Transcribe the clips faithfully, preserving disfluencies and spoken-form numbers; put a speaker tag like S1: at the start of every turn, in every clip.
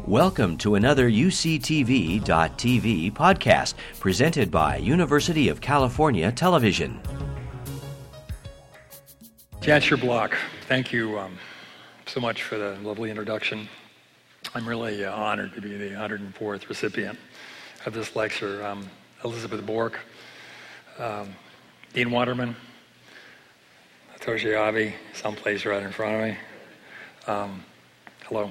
S1: Welcome to another U C T V dot T V podcast presented by University of California Television.
S2: Chancellor Block, thank you um, so much for the lovely introduction. I'm really uh, honored to be the one hundred fourth recipient of this lecture. Um, Elizabeth Bork, um, Dean Waterman, Toshi Abe, someplace right in front of me. Um, hello.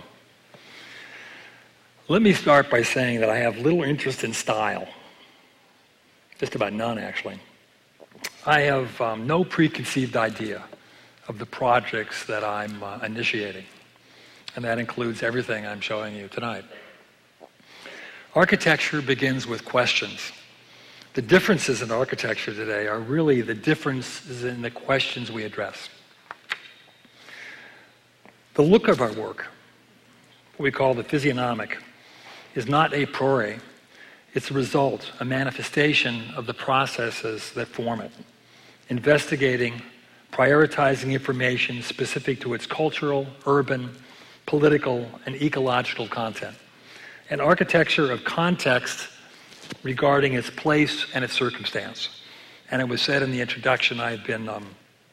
S2: Let me start by saying that I have little interest in style. Just about none, actually. I have um, no preconceived idea of the projects that I'm uh, initiating. And that includes everything I'm showing you tonight. Architecture begins with questions. The differences in architecture today are really the differences in the questions we address. The look of our work, what we call the physiognomic, is not a priori. It's a result, a manifestation of the processes that form it. Investigating, prioritizing information specific to its cultural, urban, political, and ecological content. An architecture of context regarding its place and its circumstance. And it was said in the introduction, I've been um,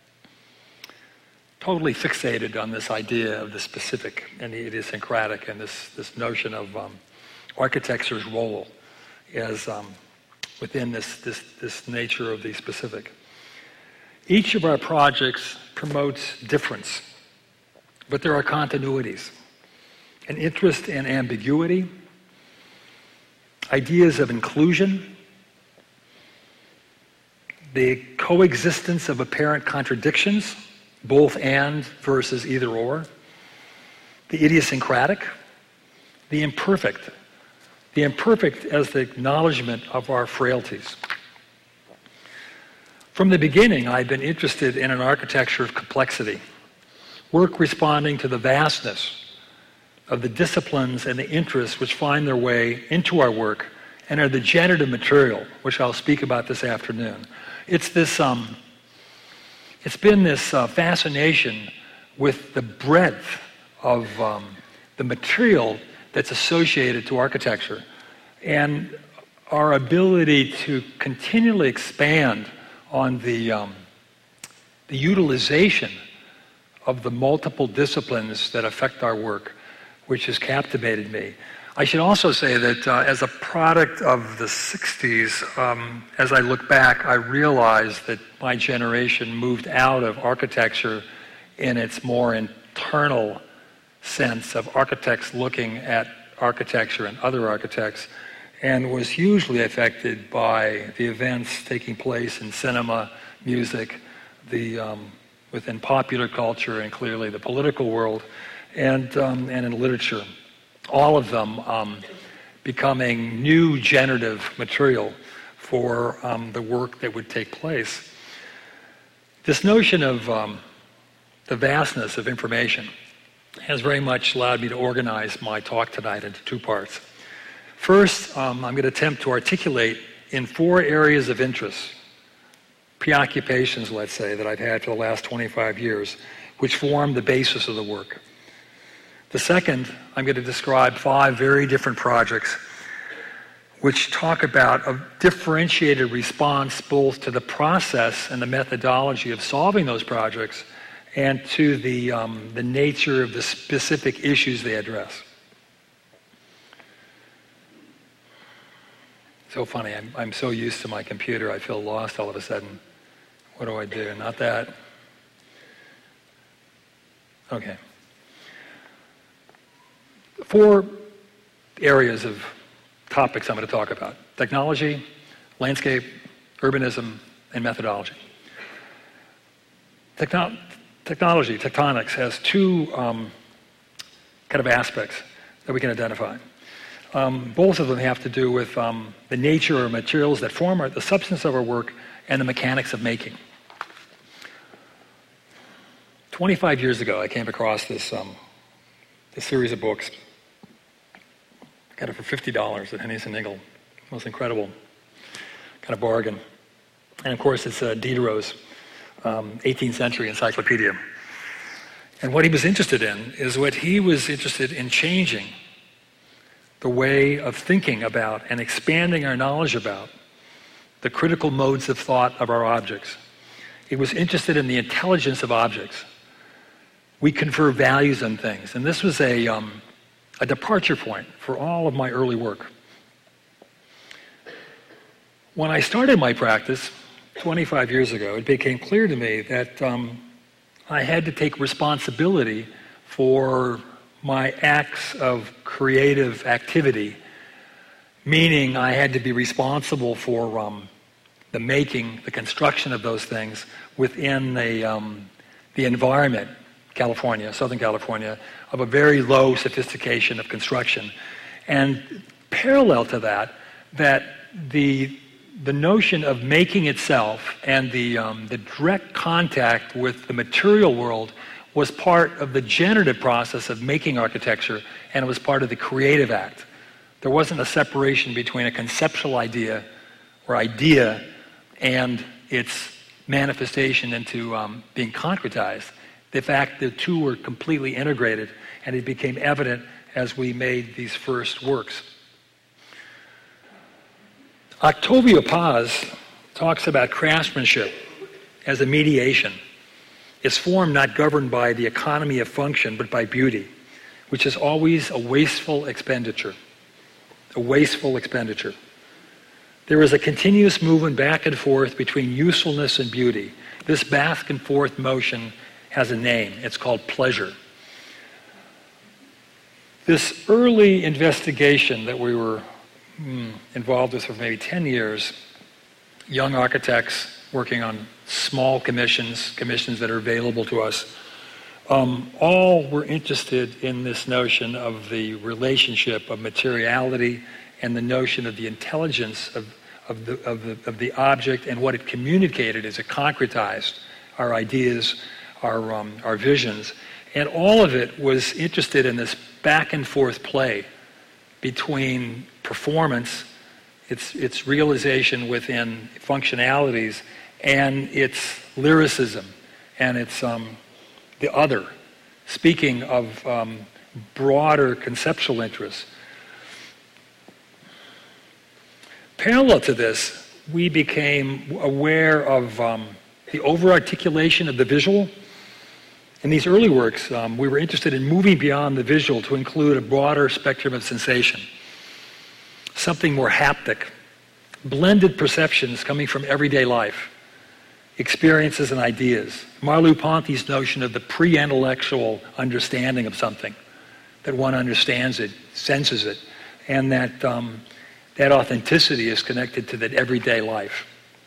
S2: totally fixated on this idea of the specific and the idiosyncratic and this, this notion of um, architecture's role as um, within this, this, this nature of the specific. Each of our projects promotes difference, but there are continuities, an interest in ambiguity, ideas of inclusion, the coexistence of apparent contradictions, both and versus either or, the idiosyncratic, the imperfect, the imperfect as the acknowledgement of our frailties. From the beginning, I've been interested in an architecture of complexity, work responding to the vastness of the disciplines and the interests which find their way into our work and are the generative material, which I'll speak about this afternoon. It's this, um, it's been this uh, fascination with the breadth of um, the material that's associated to architecture and our ability to continually expand on the, um, the utilization of the multiple disciplines that affect our work, which has captivated me. I should also say that uh, as a product of the sixties, um, as I look back, I realized that my generation moved out of architecture in its more internal sense of architects looking at architecture and other architects, and was hugely affected by the events taking place in cinema, music, the um, within popular culture, and clearly the political world, and um, and in literature. All of them um, becoming new generative material for um, the work that would take place. This notion of um, the vastness of information has very much allowed me to organize my talk tonight into two parts. First, um, I'm going to attempt to articulate in four areas of interest, preoccupations, let's say, that I've had for the last twenty-five years, which form the basis of the work. The second, I'm going to describe five very different projects which talk about a differentiated response both to the process and the methodology of solving those projects and to the, um, the nature of the specific issues they address. So funny, I'm, I'm so used to my computer, I feel lost all of a sudden. What do I do? Not that. Okay. Four areas of topics I'm going to talk about: technology, landscape, urbanism, and methodology. Techno- technology, tectonics, has two um, kind of aspects that we can identify. Um, both of them have to do with um, the nature of materials that form our, the substance of our work and the mechanics of making. twenty-five years ago, I came across this, um, this series of books. Got it for fifty dollars at Hennies and Ingle. Most incredible kind of bargain. And of course, it's uh, Diderot's um, eighteenth century encyclopedia. And what he was interested in is what he was interested in changing the way of thinking about and expanding our knowledge about the critical modes of thought of our objects. It was interested in the intelligence of objects. We confer values on things, and this was a, um, a departure point for all of my early work. When I started my practice twenty-five years ago, it became clear to me that um, I had to take responsibility for my acts of creative activity, meaning I had to be responsible for um, the making, the construction of those things within the, um, the environment, California, Southern California, of a very low sophistication of construction. And parallel to that, that the the notion of making itself and the, um, the direct contact with the material world was part of the generative process of making architecture, and it was part of the creative act. There wasn't a separation between a conceptual idea or idea and its manifestation into um, being concretized. The fact the two were completely integrated, and it became evident as we made these first works. Octavio Paz talks about craftsmanship as a mediation. It's form not governed by the economy of function, but by beauty, which is always a wasteful expenditure. A wasteful expenditure. There is a continuous movement back and forth between usefulness and beauty. This back and forth motion has a name. It's called pleasure. This early investigation that we were mm, involved with for maybe ten years, young architects working on small commissions, commissions that are available to us, um, all were interested in this notion of the relationship of materiality and the notion of the intelligence of, of, the, of, the, of the object and what it communicated as it concretized our ideas, our, um, our visions. And all of it was interested in this back and forth play between performance, its, its realization within functionalities, and its lyricism and its um, the other, speaking of um, broader conceptual interests. Parallel to this, we became aware of um, the over-articulation of the visual. In these early works, um, we were interested in moving beyond the visual to include a broader spectrum of sensation, something more haptic, blended perceptions coming from everyday life, experiences and ideas. Merleau-Ponty's notion of the pre-intellectual understanding of something, that one understands it, senses it, and that um, that authenticity is connected to that everyday life.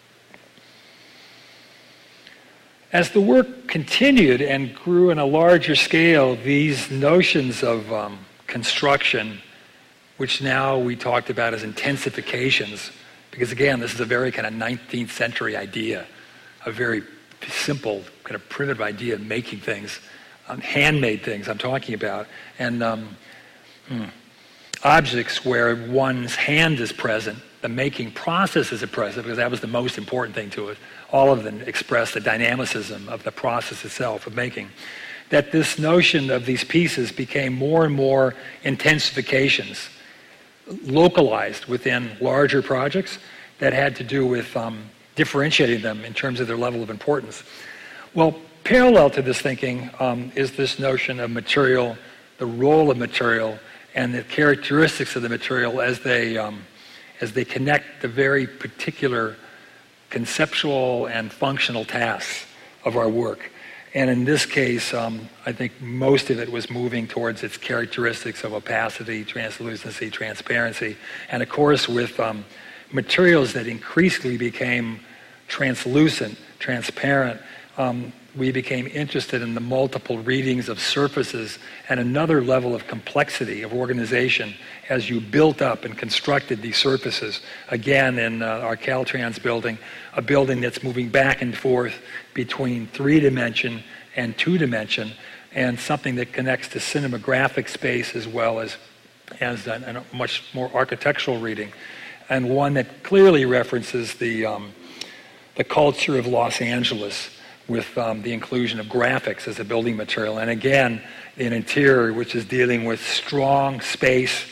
S2: As the work continued and grew on a larger scale, these notions of um, construction, which now we talked about as intensifications, because again, this is a very kind of nineteenth century idea, a very simple, kind of primitive idea of making things, um, handmade things I'm talking about, and um, hmm, objects where one's hand is present, the making process is present, because that was the most important thing to it. All of them express the dynamicism of the process itself of making. That this notion of these pieces became more and more intensifications, localized within larger projects that had to do with um, differentiating them in terms of their level of importance. Well, parallel to this thinking um, is this notion of material, the role of material, and the characteristics of the material as they um, as they connect the very particular conceptual and functional tasks of our work. And in this case, um, I think most of it was moving towards its characteristics of opacity, translucency, transparency, and of course with um, materials that increasingly became translucent, transparent. Um, we became interested in the multiple readings of surfaces and another level of complexity of organization as you built up and constructed these surfaces. Again, in uh, our Caltrans building, a building that's moving back and forth between three-dimension and two-dimension, and something that connects to cinematographic space as well as, as a, a much more architectural reading, and one that clearly references the, um, the culture of Los Angeles, with um, the inclusion of graphics as a building material. And again, an interior which is dealing with strong space,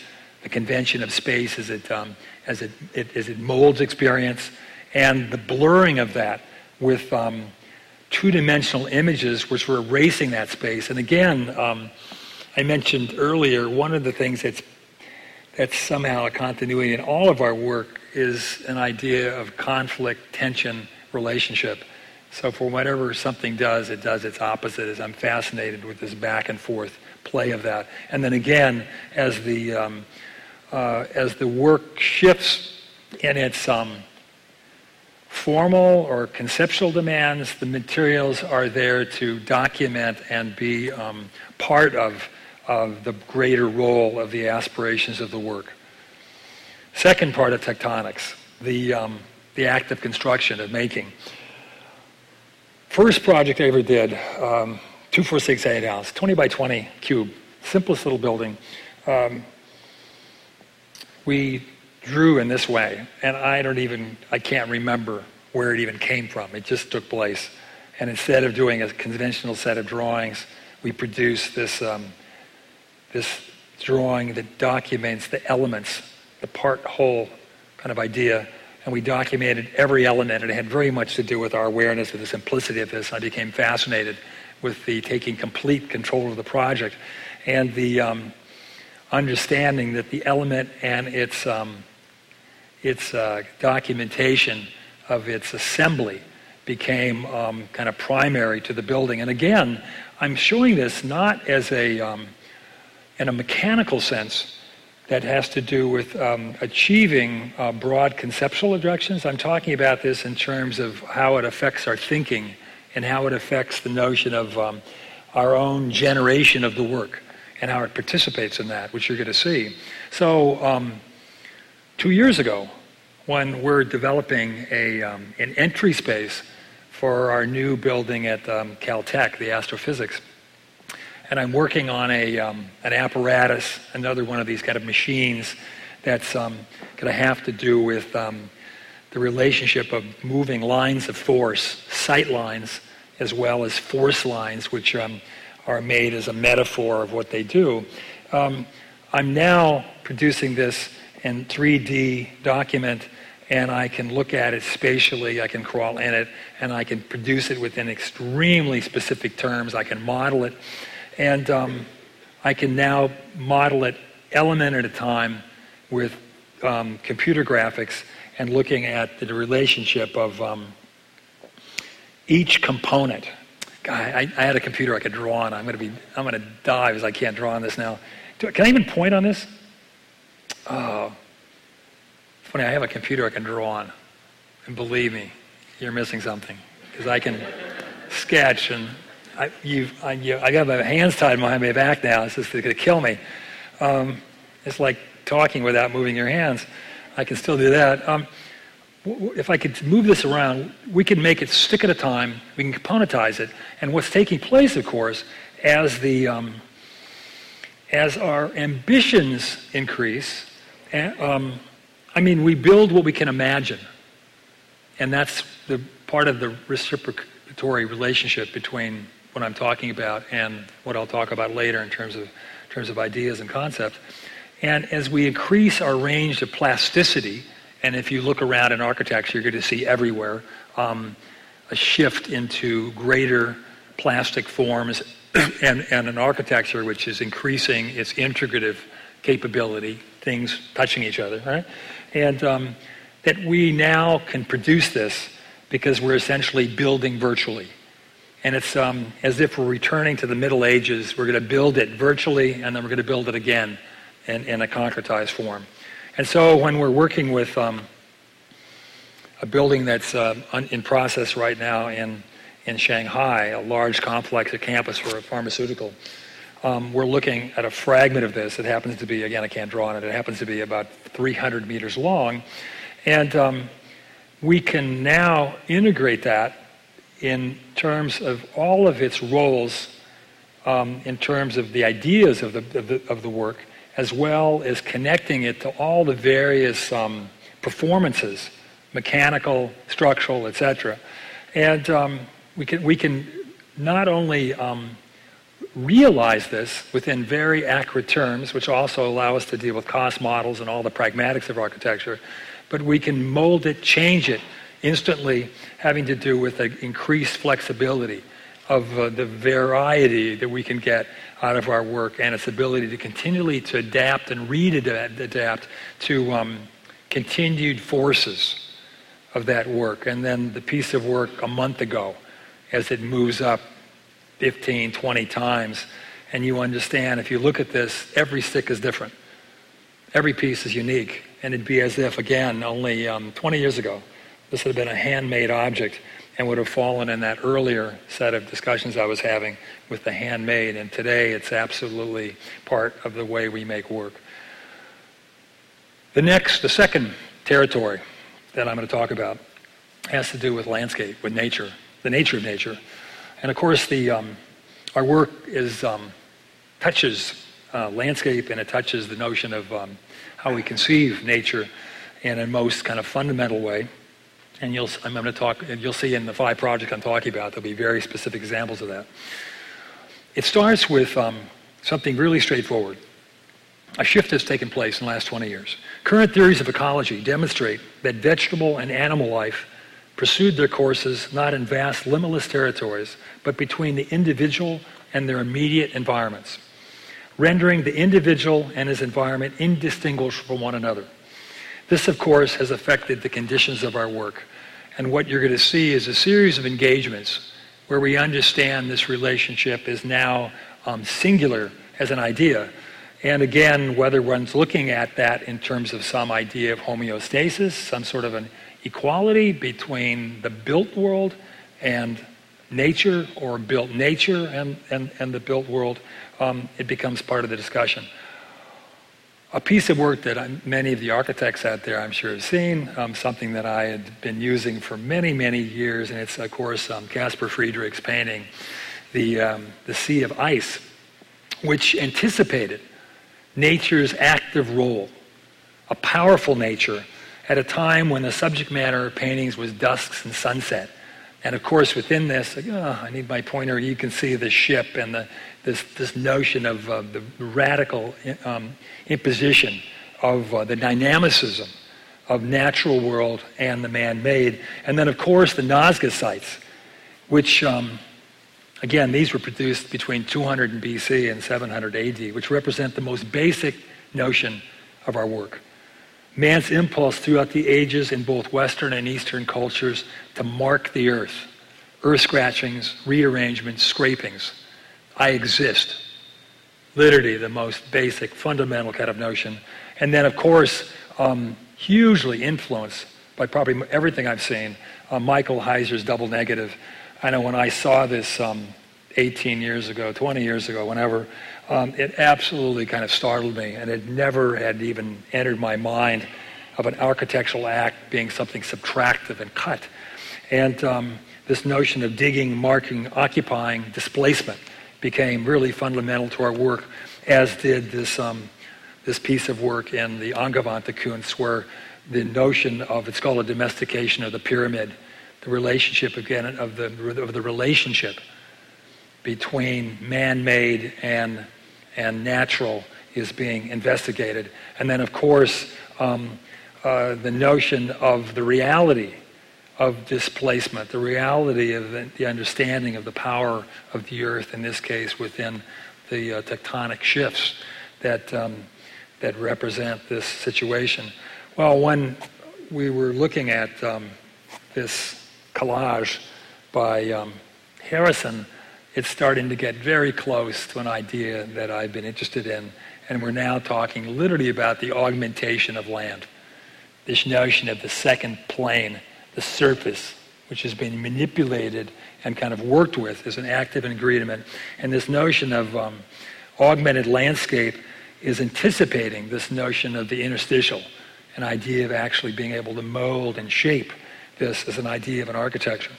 S2: the convention of space as it, um, as it, it, as it molds experience, and the blurring of that with um, two-dimensional images which were erasing that space. And again, um, I mentioned earlier, one of the things that's, that's somehow a continuity in all of our work is an idea of conflict, tension, relationship. So for whatever something does, it does its opposite. As I'm fascinated with this back and forth play of that. And then again, as the um, uh, as the work shifts in its um, formal or conceptual demands, the materials are there to document and be um, part of, of the greater role of the aspirations of the work. Second part of tectonics, the um, the act of construction, of making. First project I ever did, um, two four six eight house, twenty by twenty cube, simplest little building. Um, we drew in this way, and I don't even, I can't remember where it even came from. It just took place. And instead of doing a conventional set of drawings, we produced this, um, this drawing that documents the elements, the part whole kind of idea. And we documented every element, and it had very much to do with our awareness of the simplicity of this. I became fascinated with the taking complete control of the project and the um, understanding that the element and its um, its uh, documentation of its assembly became um, kind of primary to the building. And again, I'm showing this not as a um, in a mechanical sense that has to do with um, achieving uh, broad conceptual directions. I'm talking about this in terms of how it affects our thinking and how it affects the notion of um, our own generation of the work and how it participates in that, which you're going to see. So um, two years ago, when we're developing a, um, an entry space for our new building at um, Caltech, the astrophysics, and I'm working on a um, an apparatus, another one of these kind of machines that's um, going to have to do with um, the relationship of moving lines of force, sight lines, as well as force lines, which um, are made as a metaphor of what they do. Um, I'm now producing this in three D document, and I can look at it spatially, I can crawl in it, and I can produce it within extremely specific terms. I can model it. And um, I can now model it element at a time with um, computer graphics and looking at the relationship of um, each component. God, I, I had a computer I could draw on. I'm going to be, I'm going to die because I can't draw on this now. Do, can I even point on this? Oh, funny. I have a computer I can draw on, and believe me, you're missing something because I can sketch and. I, you've, I, you, I got my hands tied behind my back now. It's just going to kill me. Um, it's like talking without moving your hands. I can still do that. Um, w- if I could move this around, we can make it stick at a time. We can componentize it. And what's taking place, of course, as the um, as our ambitions increase, and, um, I mean, we build what we can imagine, and that's the part of the reciprocatory relationship between what I'm talking about and what I'll talk about later in terms of in terms of ideas and concepts. And as we increase our range of plasticity, and if you look around in architecture, you're going to see everywhere um, a shift into greater plastic forms and, and an architecture which is increasing its integrative capability, things touching each other, right? And um, that we now can produce this because we're essentially building virtually. And it's um, as if we're returning to the Middle Ages. We're going to build it virtually, and then we're going to build it again in, in a concretized form. And so when we're working with um, a building that's uh, in process right now in, in Shanghai, a large complex, a campus for a pharmaceutical, um, we're looking at a fragment of this. It happens to be, again, I can't draw on it, it happens to be about three hundred meters long. And um, we can now integrate that in terms of all of its roles, um, in terms of the ideas of the, of the of the work, as well as connecting it to all the various um, performances, mechanical, structural, et cetera. And um, we can we can not only um, realize this within very accurate terms, which also allow us to deal with cost models and all the pragmatics of architecture, but we can mold it, change it instantly, having to do with the increased flexibility of uh, the variety that we can get out of our work and its ability to continually to adapt and read-adapt to um, continued forces of that work. And then the piece of work a month ago, as it moves up fifteen, twenty times, and you understand, if you look at this, every stick is different. Every piece is unique. And it'd be as if, again, only um, twenty years ago, this would have been a handmade object and would have fallen in that earlier set of discussions I was having with the handmade. And today, it's absolutely part of the way we make work. The next, the second territory that I'm going to talk about has to do with landscape, with nature, the nature of nature. And of course, the um, our work is um, touches uh, landscape, and it touches the notion of um, how we conceive nature in a most kind of fundamental way. And you'll, I'm going to talk. You'll see in the five projects I'm talking about, there'll be very specific examples of that. It starts with um, something really straightforward. A shift has taken place in the last twenty years. Current theories of ecology demonstrate that vegetable and animal life pursued their courses not in vast, limitless territories, but between the individual and their immediate environments, rendering the individual and his environment indistinguishable from one another. This, of course, has affected the conditions of our work. And what you're going to see is a series of engagements where we understand this relationship is now um, singular as an idea. And again, whether one's looking at that in terms of some idea of homeostasis, some sort of an equality between the built world and nature, or built nature and, and, and the built world, um, it becomes part of the discussion. A piece of work that I'm, many of the architects out there I'm sure have seen, um, something that I had been using for many, many years, and it's, of course, um, Caspar Friedrich's painting, the, um, the Sea of Ice, which anticipated nature's active role, a powerful nature, at a time when the subject matter of paintings was dusks and sunset. And of course, within this, like, oh, I need my pointer, you can see the ship and the, this, this notion of uh, the radical um, imposition of uh, the dynamicism of natural world and the man-made. And then, of course, the Nazca sites, which, um, again, these were produced between two hundred B C and seven hundred A D, which represent the most basic notion of our work. Man's impulse throughout the ages in both Western and Eastern cultures to mark the earth. Earth scratchings, rearrangements, scrapings. I exist. Literally the most basic, fundamental kind of notion. And then, of course, um, hugely influenced by probably everything I've seen, uh, Michael Heiser's double negative. I know when I saw this um, eighteen years ago, twenty years ago, whenever, Um, it absolutely kind of startled me, and it never had even entered my mind of an architectural act being something subtractive and cut. And um, this notion of digging, marking, occupying, displacement became really fundamental to our work, as did this um, this piece of work in the Angewandte Kunst, where the notion of, it's called a domestication of the pyramid, the relationship again of the of the relationship between man-made and and natural is being investigated. And then, of course, um, uh, the notion of the reality of displacement, the reality of the, the understanding of the power of the earth, in this case, within the uh, tectonic shifts that um, that represent this situation. Well, when we were looking at um, this collage by um, Harrison, it's starting to get very close to an idea that I've been interested in. And we're now talking literally about the augmentation of land. This notion of the second plane, the surface, which has been manipulated and kind of worked with as an active ingredient. And this notion of um, augmented landscape is anticipating this notion of the interstitial, an idea of actually being able to mold and shape this as an idea of an architecture.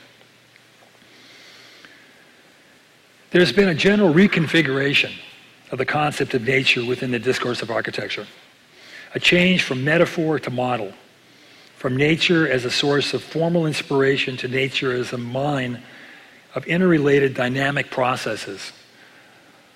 S2: There's been a general reconfiguration of the concept of nature within the discourse of architecture, a change from metaphor to model, from nature as a source of formal inspiration to nature as a mine of interrelated dynamic processes.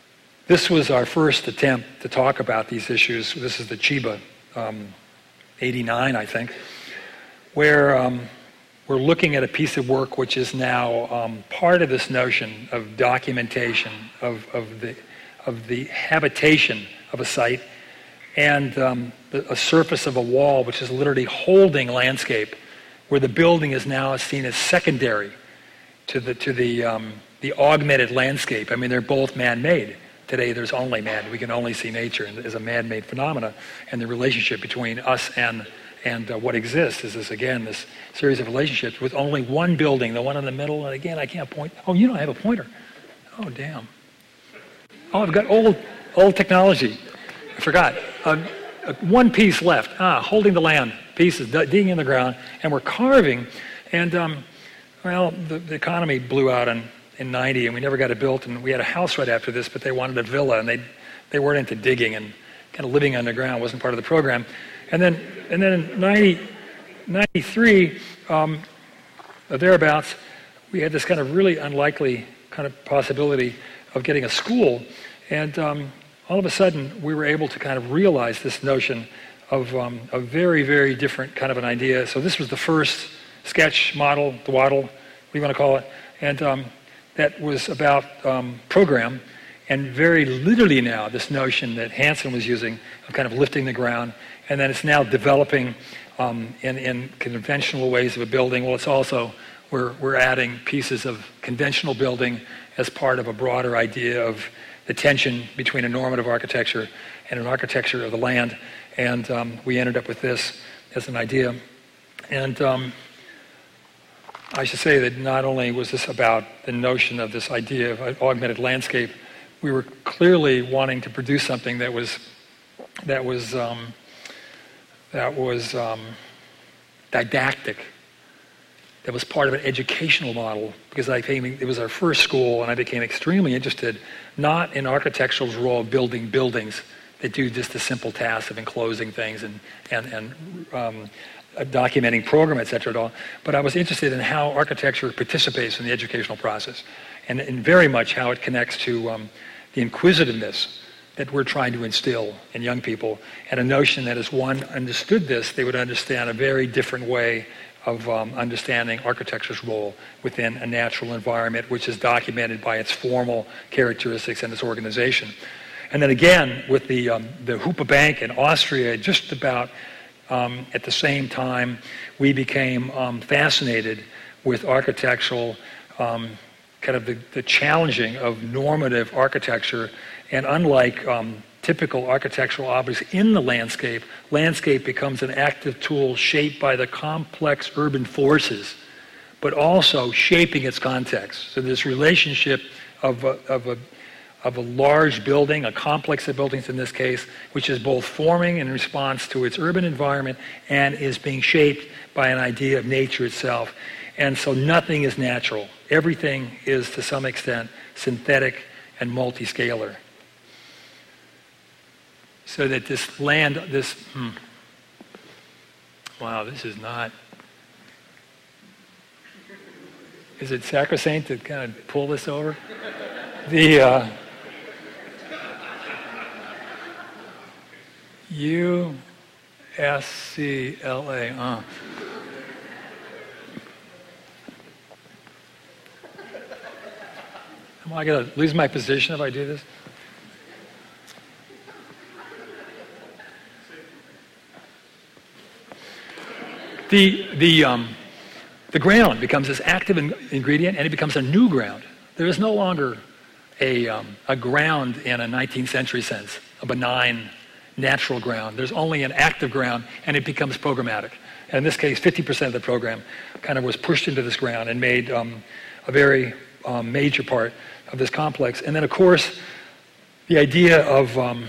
S2: this was our first attempt to talk about these issues. This is the Chiba um, eighty-nine, I think, where um, we're looking at a piece of work which is now um, part of this notion of documentation of, of, the, of the habitation of a site, and um, the, a surface of a wall which is literally holding landscape, where the building is now seen as secondary to the, to the, um, the augmented landscape. I mean, they're both man-made. Today there's only man. We can only see nature as a man-made phenomena, and the relationship between us and and uh, what exists is this, again, this series of relationships with only one building, the one in the middle, and again, I can't point. Oh, you don't have a pointer. Oh, damn. Oh, I've got old old technology. I forgot. Uh, uh, one piece left. Ah, holding the land. Pieces digging in the ground, and we're carving, and um, well, the, the economy blew out in in ninety, and we never got it built, and we had a house right after this, but they wanted a villa, and they they weren't into digging, and kind of living underground wasn't part of the program. And then and then in ninety, ninety-three, um, or thereabouts, we had this kind of really unlikely kind of possibility of getting a school, and um, all of a sudden we were able to kind of realize this notion of um, a very, very different kind of an idea. So this was the first sketch model, the waddle, what do you want to call it, and um, that was about um, program, and very literally now this notion that Hansen was using of kind of lifting the ground, and then it's now developing um, in, in conventional ways of a building. Well, it's also, we're, we're adding pieces of conventional building as part of a broader idea of the tension between a normative architecture and an architecture of the land, and um, we ended up with this as an idea. And um, I should say that not only was this about the notion of this idea of an augmented landscape, we were clearly wanting to produce something that was that was um, that was um, didactic, that was part of an educational model. Because I came, it was our first school, and I became extremely interested not in architectural's role of building buildings that do just the simple task of enclosing things and and and um, documenting program, et cetera, at all. But I was interested in how architecture participates in the educational process, and, and very much how it connects to um, the inquisitiveness that we're trying to instill in young people, and a notion that as one understood this, they would understand a very different way of um, understanding architecture's role within a natural environment, which is documented by its formal characteristics and its organization. And then again, with the, um, the Hupa Bank in Austria, just about Um, at the same time, we became um, fascinated with architectural, um, kind of the, the challenging of normative architecture. And unlike um, typical architectural objects in the landscape, landscape becomes an active tool shaped by the complex urban forces, but also shaping its context. So this relationship of a, of a of a large building, a complex of buildings in this case, which is both forming in response to its urban environment and is being shaped by an idea of nature itself. And so nothing is natural. Everything is, to some extent, synthetic and multi-scalar. So that this land, this, hmm, wow, this is not, is it sacrosanct to kind of pull this over? The, uh, U S C L A, uh. Am I going to lose my position if I do this? The, the, um, the ground becomes this active in- ingredient, and it becomes a new ground. There is no longer a, um, a ground in a nineteenth century sense, a benign natural ground. There's only an active ground, and it becomes programmatic. And in this case, fifty percent of the program kind of was pushed into this ground and made um, a very um, major part of this complex. And then, of course, the idea of um,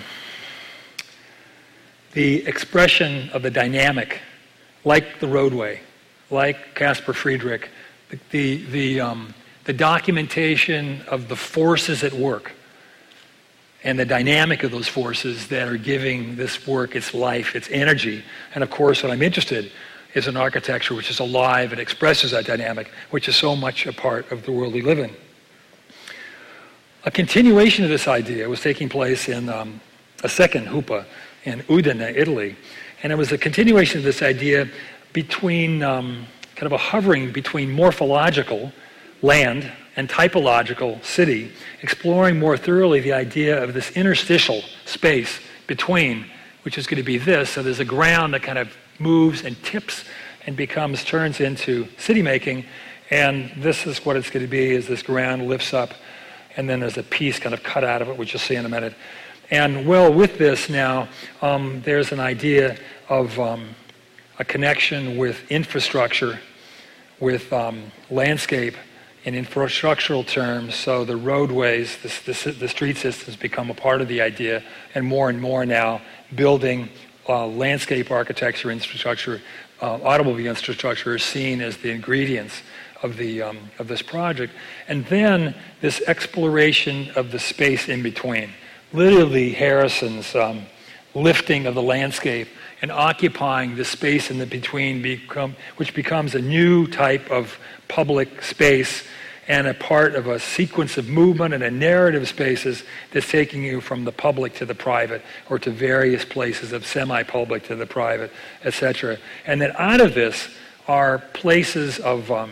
S2: the expression of the dynamic, like the roadway, like Caspar Friedrich, the, the, the, um, the documentation of the forces at work, and the dynamic of those forces that are giving this work its life, its energy. And of course, what I'm interested is an architecture which is alive and expresses that dynamic, which is so much a part of the world we live in. A continuation of this idea was taking place in um, a second huppah in Udine, Italy. And it was a continuation of this idea between, um, kind of a hovering between morphological land and typological city, exploring more thoroughly the idea of this interstitial space between, which is going to be this. So there's a ground that kind of moves and tips and becomes, turns into city making. And this is what it's going to be, is this ground lifts up, and then there's a piece kind of cut out of it, which you'll see in a minute. And well, with this now, um, there's an idea of um, a connection with infrastructure, with um, landscape in infrastructural terms. So the roadways, the, the, the street systems become a part of the idea, and more and more now building uh, landscape architecture infrastructure, uh, automobile infrastructure is seen as the ingredients of the um, of this project. And then this exploration of the space in between. Literally Harrison's um, lifting of the landscape and occupying the space in the between, become, which becomes a new type of public space and a part of a sequence of movement and a narrative spaces that's taking you from the public to the private, or to various places of semi-public to the private, et cetera. And then out of this are places of um,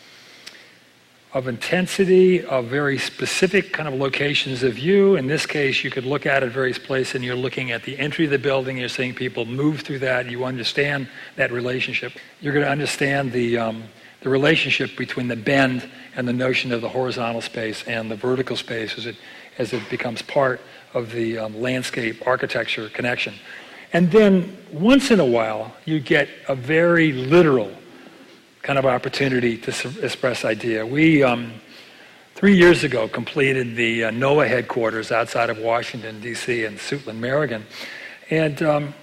S2: of intensity, of very specific kind of locations of view. In this case, you could look at it various places, and you're looking at the entry of the building, you're seeing people move through that, you understand that relationship. You're going to understand the um, the relationship between the bend and the notion of the horizontal space and the vertical space as it as it becomes part of the um, landscape architecture connection. And then once in a while, you get a very literal kind of opportunity to express idea. We, um, three years ago, completed the uh, NOAA headquarters outside of Washington, D C in Suitland, Maryland. And um,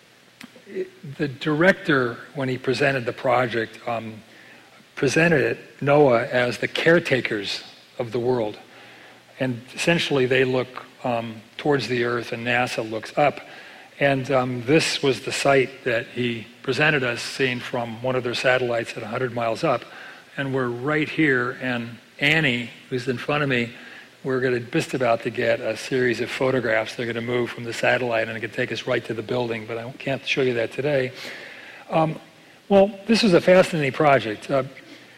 S2: it, the director, when he presented the project, um, presented it, NOAA, as the caretakers of the world. And essentially they look um, towards the Earth and NASA looks up. And um, this was the site that he presented us, seen from one of their satellites at one hundred miles up. And we're right here, and Annie, who's in front of me, we're going to just about to get a series of photographs. They're going to move from the satellite, and it can take us right to the building, but I can't show you that today. Um, well, this is a fascinating project. Uh,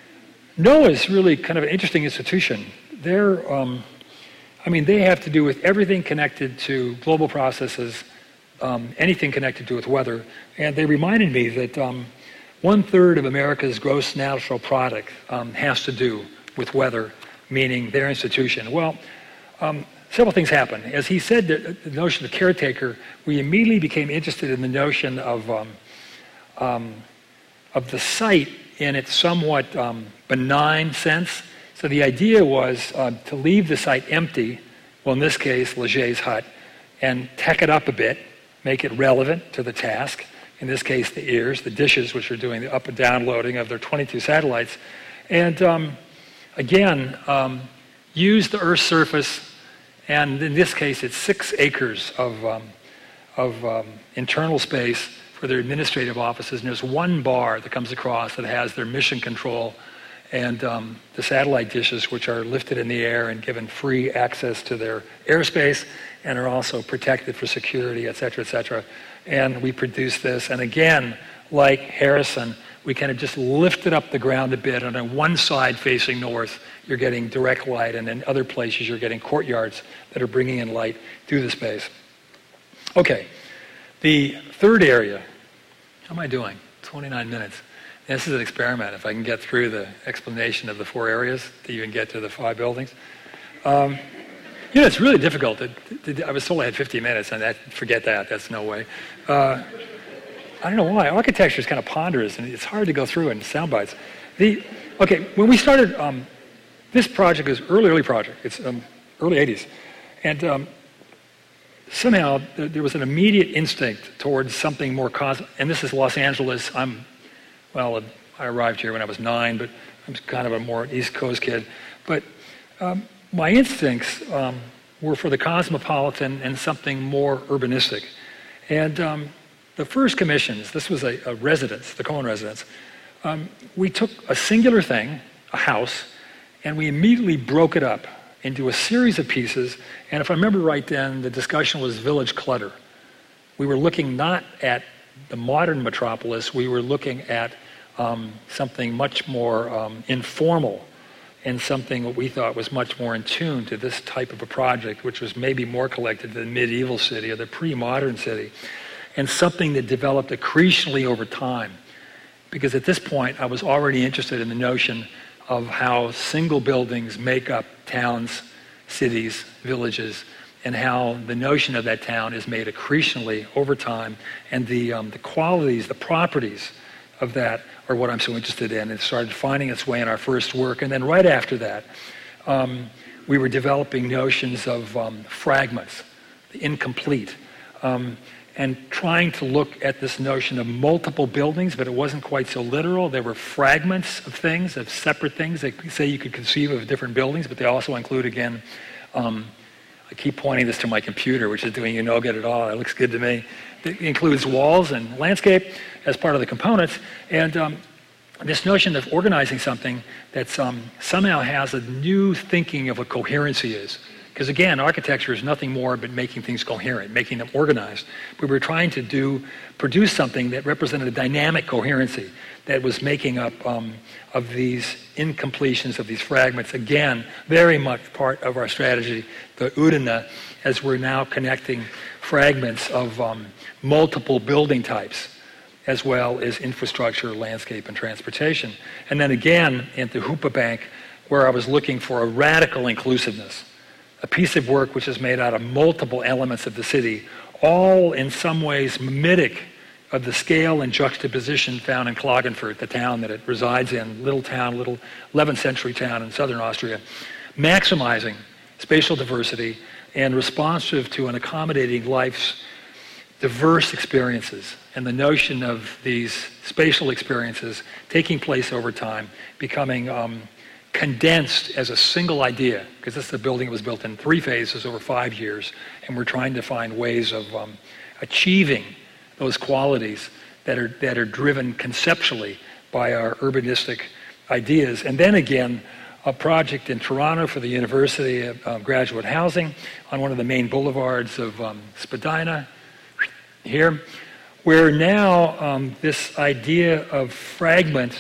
S2: NOAA is really kind of an interesting institution. They're, um, I mean, they have to do with everything connected to global processes, Um, anything connected to with weather. And they reminded me that um, one-third of America's gross national product um, has to do with weather, meaning their institution. Well, um, several things happened. As he said, the, the notion of caretaker, we immediately became interested in the notion of, um, um, of the site in its somewhat um, benign sense. So the idea was uh, to leave the site empty, well, in this case, Leger's hut, and tack it up a bit, make it relevant to the task. In this case, the ears, the dishes, which are doing the up and down loading of their twenty-two satellites. And um, again, um, use the Earth's surface, and in this case, it's six acres of, um, of um, internal space for their administrative offices. And there's one bar that comes across that has their mission control and um, the satellite dishes, which are lifted in the air and given free access to their airspace, and are also protected for security, et cetera, et cetera. And we produce this. And again, like Harrison, we kind of just lifted up the ground a bit. And on one side facing north, you're getting direct light. And in other places, you're getting courtyards that are bringing in light through the space. Okay, the third area. How am I doing? twenty-nine minutes. This is an experiment, if I can get through the explanation of the four areas to even get to the five buildings. Um, You know, it's really difficult. To, to, I was told I had fifty minutes, and that, forget that. That's no way. Uh, I don't know why. Architecture is kind of ponderous, and it's hard to go through in sound bites. The, okay, when we started, um, this project is early, early project. It's um, early eighties. And um, somehow there was an immediate instinct towards something more cosmic. And this is Los Angeles. I'm, well, I arrived here when I was nine, but I'm kind of a more East Coast kid. But um, my instincts um, were for the cosmopolitan and something more urbanistic. And um, the first commissions, this was a, a residence, the Cohen residence, um, we took a singular thing, a house, and we immediately broke it up into a series of pieces. And if I remember right then, the discussion was village clutter. We were looking not at the modern metropolis, we were looking at um, something much more um, informal and something that we thought was much more in tune to this type of a project, which was maybe more collected to the medieval city or the pre-modern city, and something that developed accretionally over time. Because at this point, I was already interested in the notion of how single buildings make up towns, cities, villages, and how the notion of that town is made accretionally over time, and the um, the qualities, the properties of that are what I'm so interested in. It started finding its way in our first work, and then right after that, um, we were developing notions of um, fragments, the incomplete, um, and trying to look at this notion of multiple buildings, but it wasn't quite so literal. There were fragments of things, of separate things that say you could conceive of different buildings, but they also include, again, um, I keep pointing this to my computer, which is doing you no good at all. It looks good to me. It includes walls and landscape as part of the components. And um, this notion of organizing something that um, somehow has a new thinking of what coherency is. Because again, architecture is nothing more but making things coherent, making them organized. We were trying to do, produce something that represented a dynamic coherency that was making up um, of these incompletions, of these fragments. Again, very much part of our strategy, the Udana, as we're now connecting fragments of um, multiple building types, as well as infrastructure, landscape, and transportation. And then again, into Hoopa Bank, where I was looking for a radical inclusiveness, a piece of work which is made out of multiple elements of the city, all in some ways mimetic of the scale and juxtaposition found in Klagenfurt, the town that it resides in, little town, little eleventh century town in southern Austria, maximizing spatial diversity and responsive to and accommodating life's diverse experiences, and the notion of these spatial experiences taking place over time, becoming um, condensed as a single idea, because this is a building that was built in three phases over five years, and we're trying to find ways of um, achieving those qualities that are that are driven conceptually by our urbanistic ideas. And then again, a project in Toronto for the University of uh, Graduate Housing on one of the main boulevards of um, Spadina here, where now um, this idea of fragment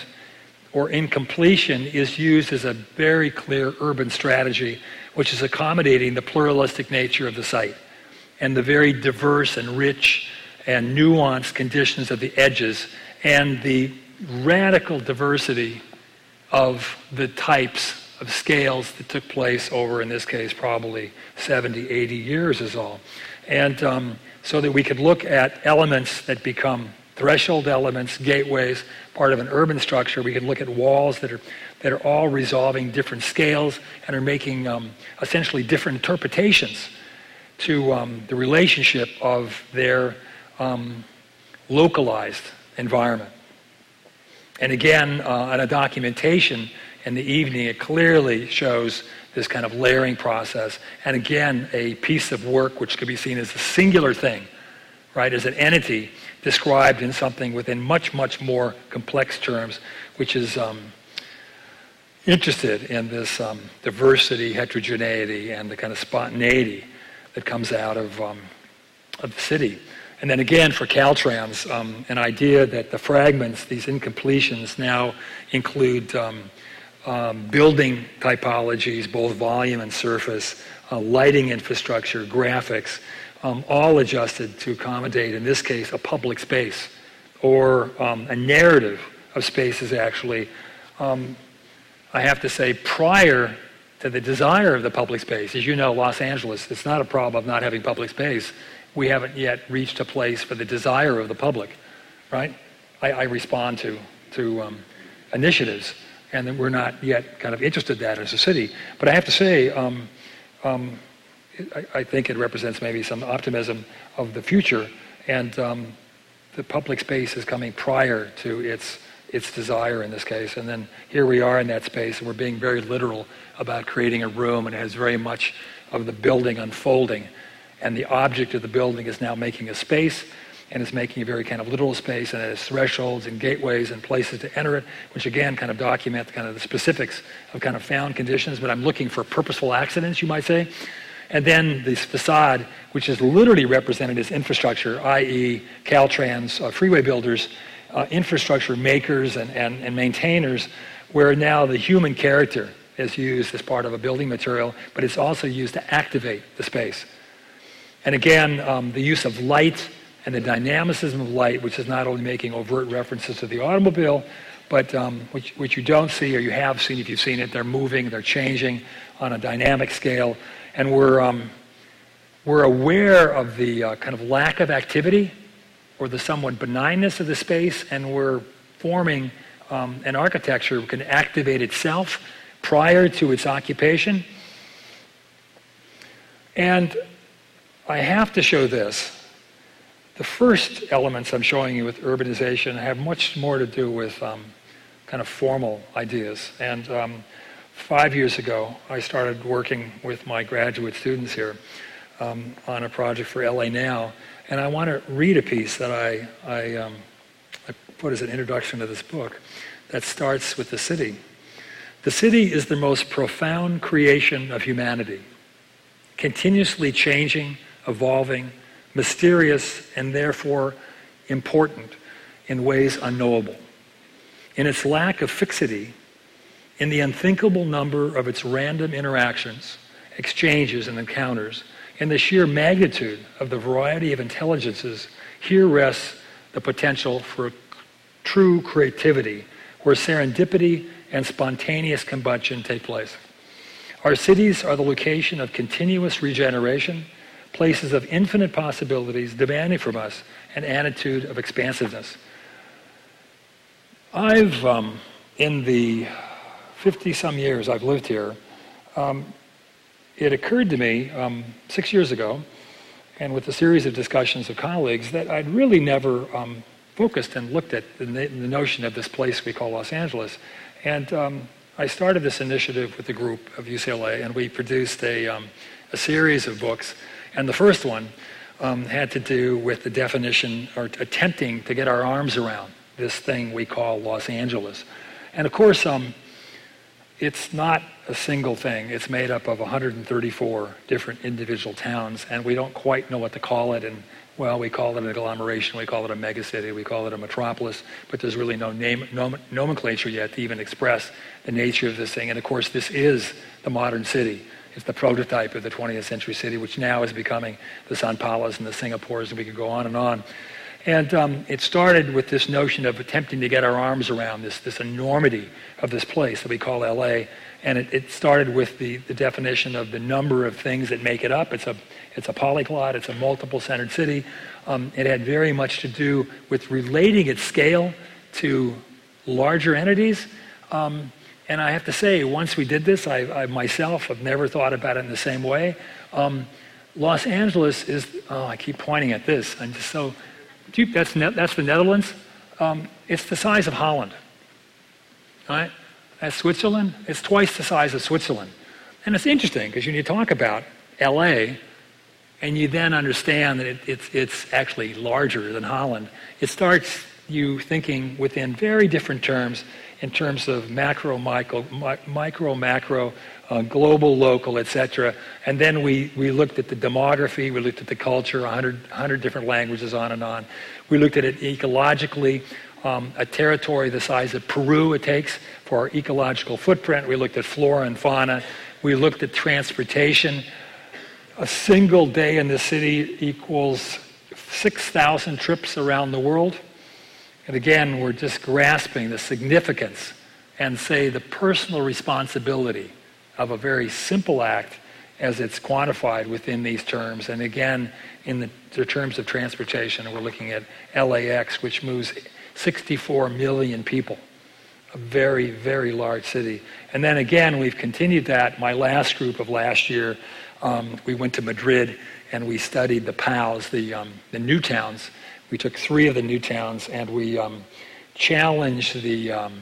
S2: or incompletion is used as a very clear urban strategy, which is accommodating the pluralistic nature of the site and the very diverse and rich and nuanced conditions of the edges and the radical diversity of the types of scales that took place over, in this case, probably seventy, eighty years is all. And um, so that we could look at elements that become threshold elements, gateways, part of an urban structure. We can look at walls that are that are all resolving different scales and are making um, essentially different interpretations to um, the relationship of their um, localized environment. And again, uh, on a documentation in the evening, it clearly shows this kind of layering process. And again, a piece of work which could be seen as a singular thing, right, as an entity described in something within much, much more complex terms, which is um, interested in this um, diversity, heterogeneity, and the kind of spontaneity that comes out of, um, of the city. And then again, for Caltrans, um, an idea that the fragments, these incompletions, now include um, um, building typologies, both volume and surface, uh, lighting infrastructure, graphics, um, all adjusted to accommodate, in this case, a public space, or um, a narrative of spaces, actually. Um, I have to say, prior to the desire of the public space, as you know, Los Angeles, it's not a problem of not having public space. We haven't yet reached a place for the desire of the public, right? I, I respond to to um, initiatives, and that we're not yet kind of interested in that as a city. But I have to say, um, um, I, I think it represents maybe some optimism of the future, and um, the public space is coming prior to its its desire in this case. And then here we are in that space, and we're being very literal about creating a room, and it has very much of the building unfolding. And the object of the building is now making a space, and it's making a very kind of literal space, and it has thresholds and gateways and places to enter it, which again kind of document kind of the specifics of kind of found conditions, but I'm looking for purposeful accidents, you might say. And then this facade, which is literally represented as infrastructure, that is. Caltrans, uh, freeway builders, uh, infrastructure makers and, and, and maintainers, where now the human character is used as part of a building material, but it's also used to activate the space. And again, um, the use of light and the dynamicism of light, which is not only making overt references to the automobile, but um, which, which you don't see or you have seen if you've seen it. They're moving, they're changing on a dynamic scale. And we're, um, we're aware of the uh, kind of lack of activity or the somewhat benignness of the space, and we're forming um, an architecture that can activate itself prior to its occupation. And I have to show this. The first elements I'm showing you with urbanization have much more to do with um, kind of formal ideas. And um, five years ago, I started working with my graduate students here um, on a project for L A Now. And I want to read a piece that I, I, um, I put as an introduction to this book that starts with the city. The city is the most profound creation of humanity, continuously changing, evolving, mysterious, and therefore important in ways unknowable. In its lack of fixity, in the unthinkable number of its random interactions, exchanges, and encounters, in the sheer magnitude of the variety of intelligences, here rests the potential for true creativity, where serendipity and spontaneous combustion take place. Our cities are the location of continuous regeneration, places of infinite possibilities demanding from us an attitude of expansiveness. I've, um, in the fifty-some years I've lived here, um, it occurred to me um, six years ago, and with a series of discussions with colleagues, that I'd really never um, focused and looked at the, the notion of this place we call Los Angeles. And um, I started this initiative with a group of U C L A, and we produced a, um, a series of books. And the first one um, had to do with the definition, or attempting to get our arms around this thing we call Los Angeles. And of course, um, it's not a single thing. It's made up of one hundred thirty-four different individual towns, and we don't quite know what to call it. And well, we call it an agglomeration, we call it a megacity, we call it a metropolis, but there's really no name, nom- nomenclature yet to even express the nature of this thing. And of course, this is the modern city. It's the prototype of the twentieth century city, which now is becoming the Sao Paulos and the Singapores, and we could go on and on. And um, it started with this notion of attempting to get our arms around this, this enormity of this place that we call L A. And it, it started with the, the definition of the number of things that make it up. It's a, it's a polyglot, it's a multiple-centered city. Um, it had very much to do with relating its scale to larger entities. Um, and I have to say, once we did this, I, I myself have never thought about it in the same way. Um, Los Angeles is, oh, I keep pointing at this. I'm just so... That's, that's the Netherlands. Um, it's the size of Holland. Right? That's Switzerland. It's twice the size of Switzerland. And it's interesting because when you talk about L A and you then understand that it, it's, it's actually larger than Holland, it starts you thinking within very different terms in terms of macro, micro, micro macro, uh, global, local, et cetera. And then we, we looked at the demography, we looked at the culture, one hundred, one hundred different languages, on and on. We looked at it ecologically, um, a territory the size of Peru it takes for our ecological footprint. We looked at flora and fauna. We looked at transportation. A single day in the city equals six thousand trips around the world. And again, we're just grasping the significance and, say, the personal responsibility of a very simple act as it's quantified within these terms. And again, in the, the terms of transportation, we're looking at L A X, which moves sixty-four million people, a very, very large city. And then again, we've continued that. My last group of last year, um, we went to Madrid and we studied the P A Os, the, um, the new towns. We took three of the new towns and we um, challenged the, um,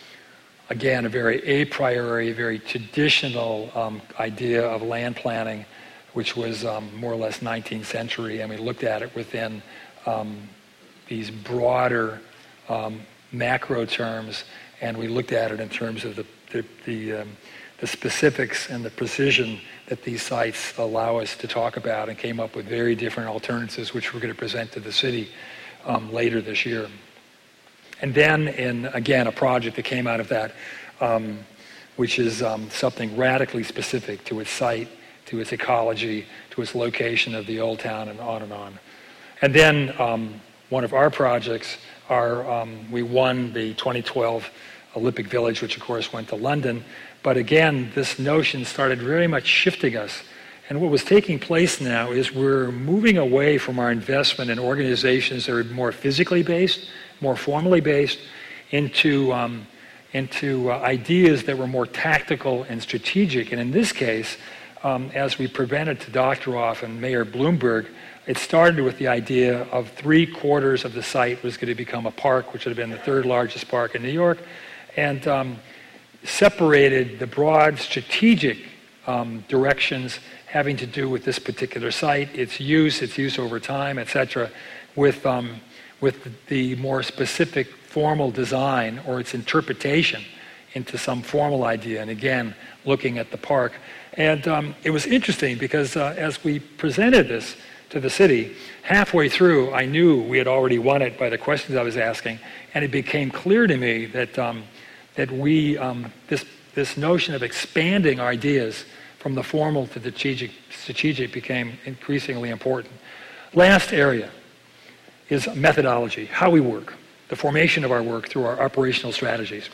S2: again, a very a priori, very traditional um, idea of land planning, which was um, more or less nineteenth century, and we looked at it within um, these broader um, macro terms, and we looked at it in terms of the the the, um, the specifics and the precision that these sites allow us to talk about, and came up with very different alternatives, which we're going to present to the city um, later this year. And then, in again, a project that came out of that, um, which is um, something radically specific to its site, to its ecology, to its location of the old town, and on and on. And then um, one of our projects, our, um, we won the twenty twelve Olympic Village, which of course went to London. But again, this notion started very much shifting us. And what was taking place now is we're moving away from our investment in organizations that are more physically based, more formally based, into um, into uh, ideas that were more tactical and strategic. And in this case, um, as we presented to Doctoroff and Mayor Bloomberg, it started with the idea of three quarters of the site was going to become a park, which would have been the third largest park in New York, and um, separated the broad strategic um, directions having to do with this particular site, its use, its use over time, et cetera, with um, with the more specific formal design or its interpretation into some formal idea, and again, looking at the park. And um, it was interesting because uh, as we presented this to the city, halfway through, I knew we had already won it by the questions I was asking, and it became clear to me that um, that we, um, this, this notion of expanding our ideas from the formal to the strategic, strategic became increasingly important. Last area is methodology, how we work, the formation of our work through our operational strategies.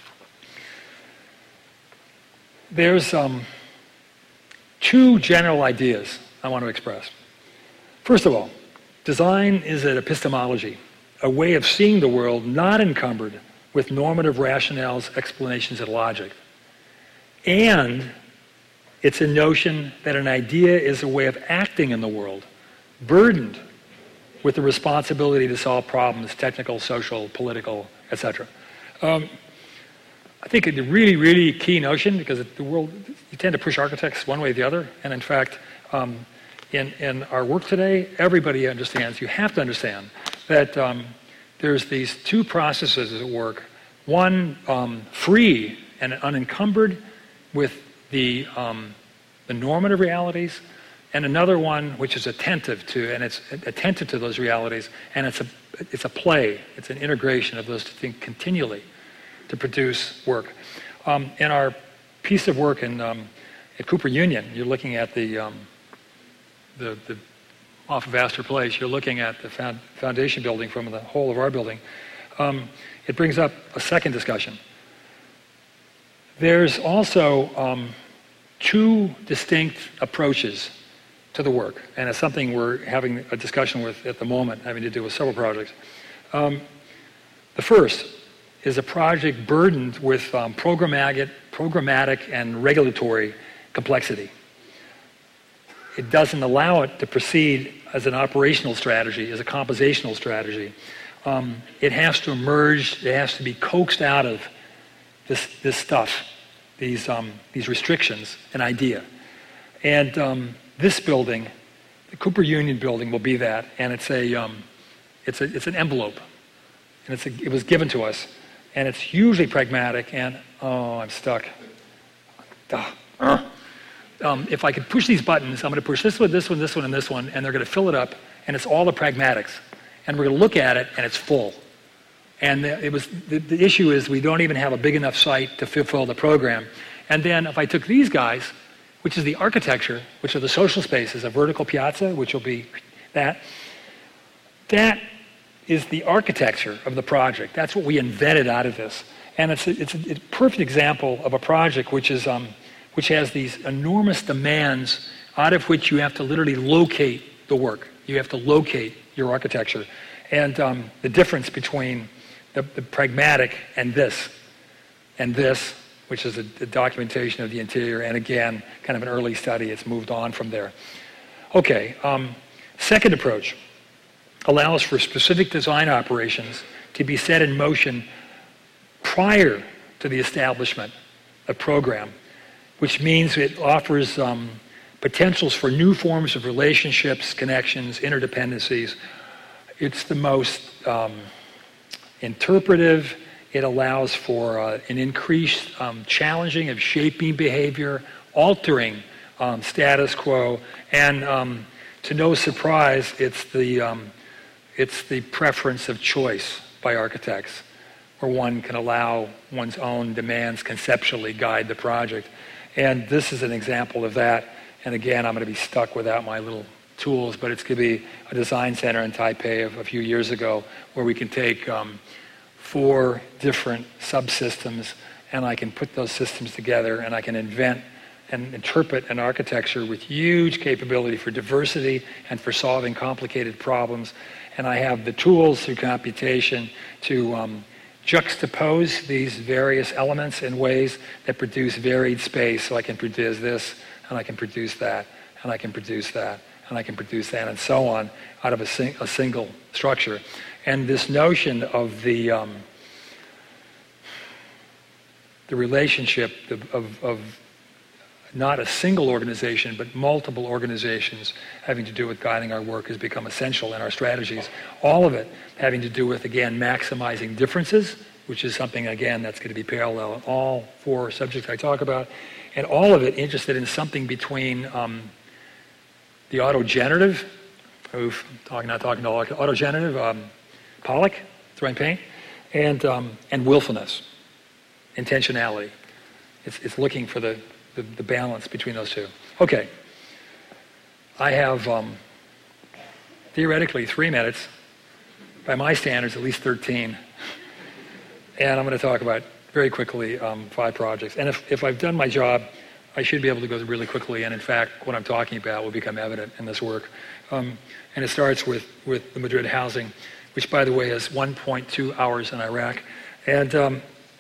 S2: There's um, two general ideas I want to express. First of all, design is an epistemology, a way of seeing the world not encumbered with normative rationales, explanations, and logic. And it's a notion that an idea is a way of acting in the world, burdened with the responsibility to solve problems, technical, social, political, et cetera. Um, I think it's a really, really key notion because the world, you tend to push architects one way or the other. And in fact, um, in, in our work today, everybody understands, you have to understand that um, there's these two processes at work. One, um, free and unencumbered with the, um, the normative realities, and another one which is attentive to, and it's attentive to those realities, and it's a, it's a play, it's an integration of those two things continually to produce work. Um, in our piece of work in, um, at Cooper Union, you're looking at the, um, the, the off of Astor Place, you're looking at the found, foundation building from the whole of our building. Um, it brings up a second discussion. There's also um, two distinct approaches to the work, and it's something we're having a discussion with at the moment, having to do with several projects. Um, the first is a project burdened with um, programmatic, programmatic and regulatory complexity. It doesn't allow it to proceed as an operational strategy, as a compositional strategy. Um, it has to emerge, it has to be coaxed out of this, this stuff, these, um, these restrictions, an idea. And um, this building, the Cooper Union building, will be that, and it's a, um, it's a, it's an envelope, and it's a, it was given to us, and it's hugely pragmatic. And oh, I'm stuck. Uh, um, if I could push these buttons, I'm going to push this one, this one, this one, and this one, and they're going to fill it up, and it's all the pragmatics, and we're going to look at it, and it's full. And it was the, the issue is we don't even have a big enough site to fulfill the program. And then if I took these guys, which is the architecture, which are the social spaces, a vertical piazza, which will be that. That is the architecture of the project. That's what we invented out of this. And it's a, it's a, it's a perfect example of a project which is um, which has these enormous demands out of which you have to literally locate the work. You have to locate your architecture. And um, the difference between the, the pragmatic and this, and this, which is a, a documentation of the interior, and again, kind of an early study. It's moved on from there. Okay, um, second approach allows for specific design operations to be set in motion prior to the establishment of program, which means it offers um, potentials for new forms of relationships, connections, interdependencies, It's the most um, interpretive. It allows for uh, an increased um, challenging of shaping behavior, altering um, status quo, and um, to no surprise, it's the um, it's the preference of choice by architects, where one can allow one's own demands conceptually guide the project. And this is an example of that. And again, I'm going to be stuck without my little tools, but it's going to be a design center in Taipei of a few years ago where we can take um, four different subsystems and I can put those systems together and I can invent and interpret an architecture with huge capability for diversity and for solving complicated problems. And I have the tools through computation to um, juxtapose these various elements in ways that produce varied space. So I can produce this, and I can produce that, and I can produce that, and I can produce that, and so on, out of a, sing- a single structure. And this notion of the um, the relationship of, of not a single organization, but multiple organizations having to do with guiding our work has become essential in our strategies. All of it having to do with, again, maximizing differences, which is something, again, that's going to be parallel in all four subjects I talk about, and all of it interested in something between um, the autogenerative, oof, I'm talking, not talking to all, autogenerative, um, Pollock, throwing paint, and, um, and willfulness, intentionality. It's, it's looking for the The, the balance between those two. Okay. I have um, theoretically three minutes. By my standards, at least thirteen. And I'm going to talk about, very quickly, um, five projects. And if, if I've done my job, I should be able to go really quickly. And in fact, what I'm talking about will become evident in this work. Um, and it starts with, with the Madrid housing, which, by the way, is one point two hours in Iraq. And um,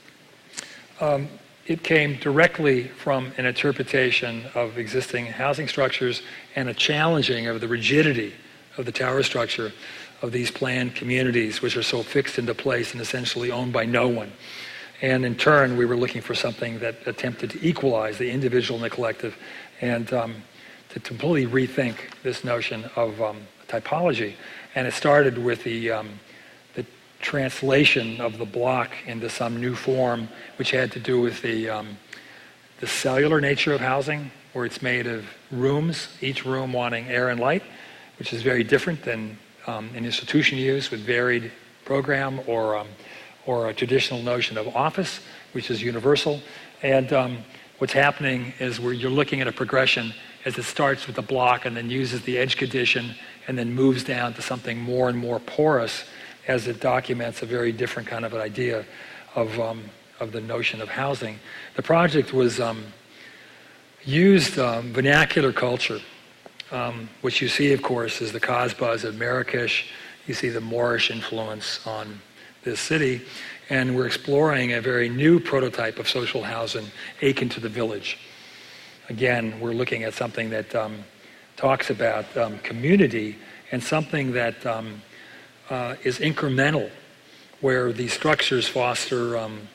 S2: um, it came directly from an interpretation of existing housing structures and a challenging of the rigidity of the tower structure of these planned communities, which are so fixed into place and essentially owned by no one. And in turn, we were looking for something that attempted to equalize the individual and the collective and um, to completely rethink this notion of um, typology. And it started with the um, translation of the block into some new form, which had to do with the um, the cellular nature of housing, where it's made of rooms, each room wanting air and light, which is very different than um, an institution use with varied program or um, or a traditional notion of office, which is universal. And um, what's happening is where you're looking at a progression as it starts with the block and then uses the edge condition and then moves down to something more and more porous, as it documents a very different kind of an idea of um, of the notion of housing. The project was um, used um, vernacular culture, um, which you see, of course, is the Kasbahs of Marrakesh. You see the Moorish influence on this city, and we're exploring a very new prototype of social housing akin to the village. Again, we're looking at something that um, talks about um, community and something that um, Uh, is incremental, where these structures foster um,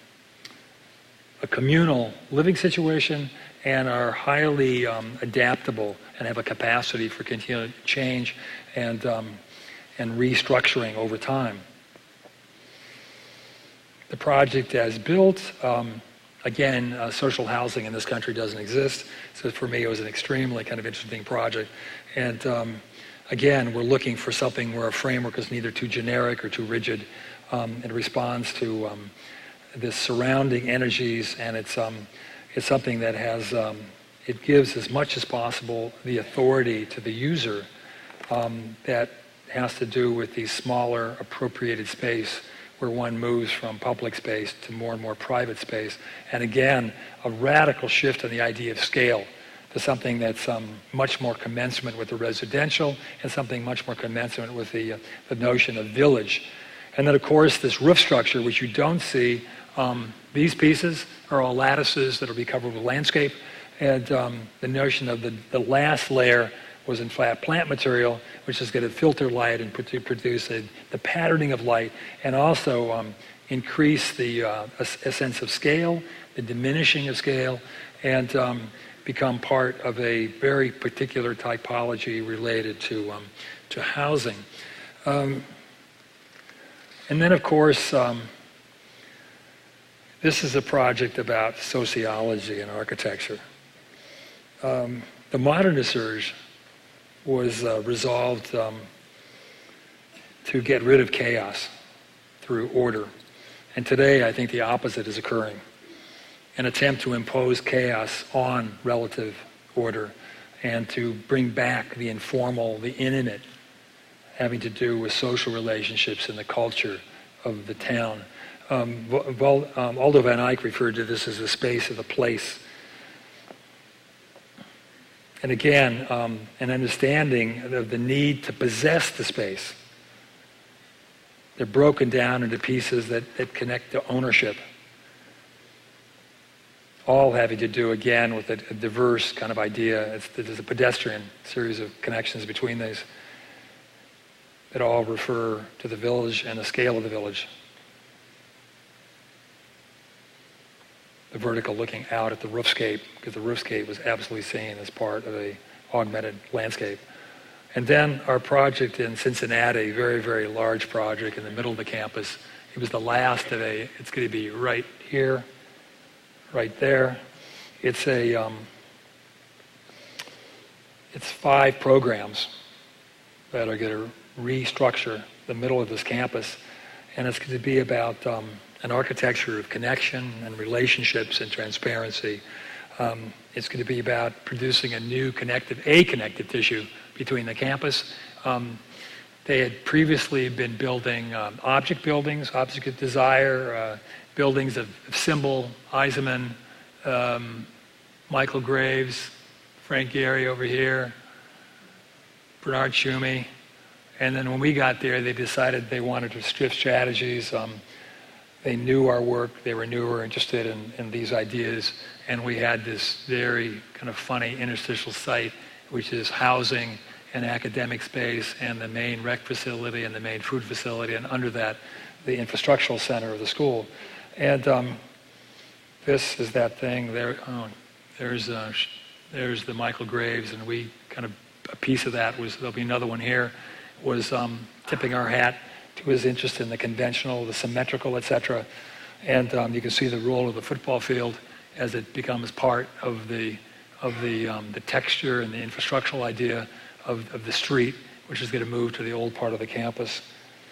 S2: a communal living situation and are highly um, adaptable and have a capacity for continued change and um, and restructuring over time. The project as built, um, again, uh, social housing in this country doesn't exist, so for me it was an extremely kind of interesting project. And um, Again, we're looking for something where a framework is neither too generic or too rigid. Um, it responds to um, the surrounding energies, and it's um, it's something that has um, it gives as much as possible the authority to the user um, that has to do with the smaller appropriated space where one moves from public space to more and more private space. And again, a radical shift in the idea of scale, to something that's um, much more commensurate with the residential and something much more commensurate with the, uh, the notion of village. And then, of course, this roof structure, which you don't see, um, these pieces are all lattices that will be covered with landscape. And um, the notion of the, the last layer was in flat plant material, which is going to filter light and produce a, the patterning of light, and also um, increase the uh, a, a sense of scale, the diminishing of scale, and um, become part of a very particular typology related to um, to housing. Um, And then, of course, um, this is a project about sociology and architecture. Um, the modernist urge was uh, resolved um, to get rid of chaos through order. And today, I think the opposite is occurring. An attempt to impose chaos on relative order and to bring back the informal, the intimate, having to do with social relationships and the culture of the town. Um, well, um, Aldo van Eyck referred to this as the space of the place. And again, um, an understanding of the need to possess the space. They're broken down into pieces that, that connect to ownership. All having to do, again, with a, a diverse kind of idea. It's, there's a pedestrian series of connections between these that all refer to the village and the scale of the village. The vertical looking out at the roofscape, because the roofscape was absolutely seen as part of a augmented landscape. And then our project in Cincinnati, very, very large project in the middle of the campus. It was the last of a, it's going to be right here, right there. It's a, um, it's five programs that are going to restructure the middle of this campus. And it's going to be about um, an architecture of connection and relationships and transparency. Um, it's going to be about producing a new connective, a connective tissue between the campus. Um, they had previously been building um, object buildings, object of desire, uh, buildings of, of Symbol, Eisenman, um, Michael Graves, Frank Gehry over here, Bernard Tschumi. And then when we got there, they decided they wanted to shift strategies. Um, they knew our work. They were newer, interested in, in these ideas. And we had this very kind of funny interstitial site, which is housing and academic space and the main rec facility and the main food facility, and under that, the infrastructural center of the school. And um, this is that thing. There, oh, there's, uh, there's the Michael Graves, and we kind of, a piece of that was, there'll be another one here, was um, tipping our hat to his interest in the conventional, the symmetrical, et cetera. And um, you can see the role of the football field as it becomes part of the of the um, the texture and the infrastructural idea of, of the street, which is going to move to the old part of the campus.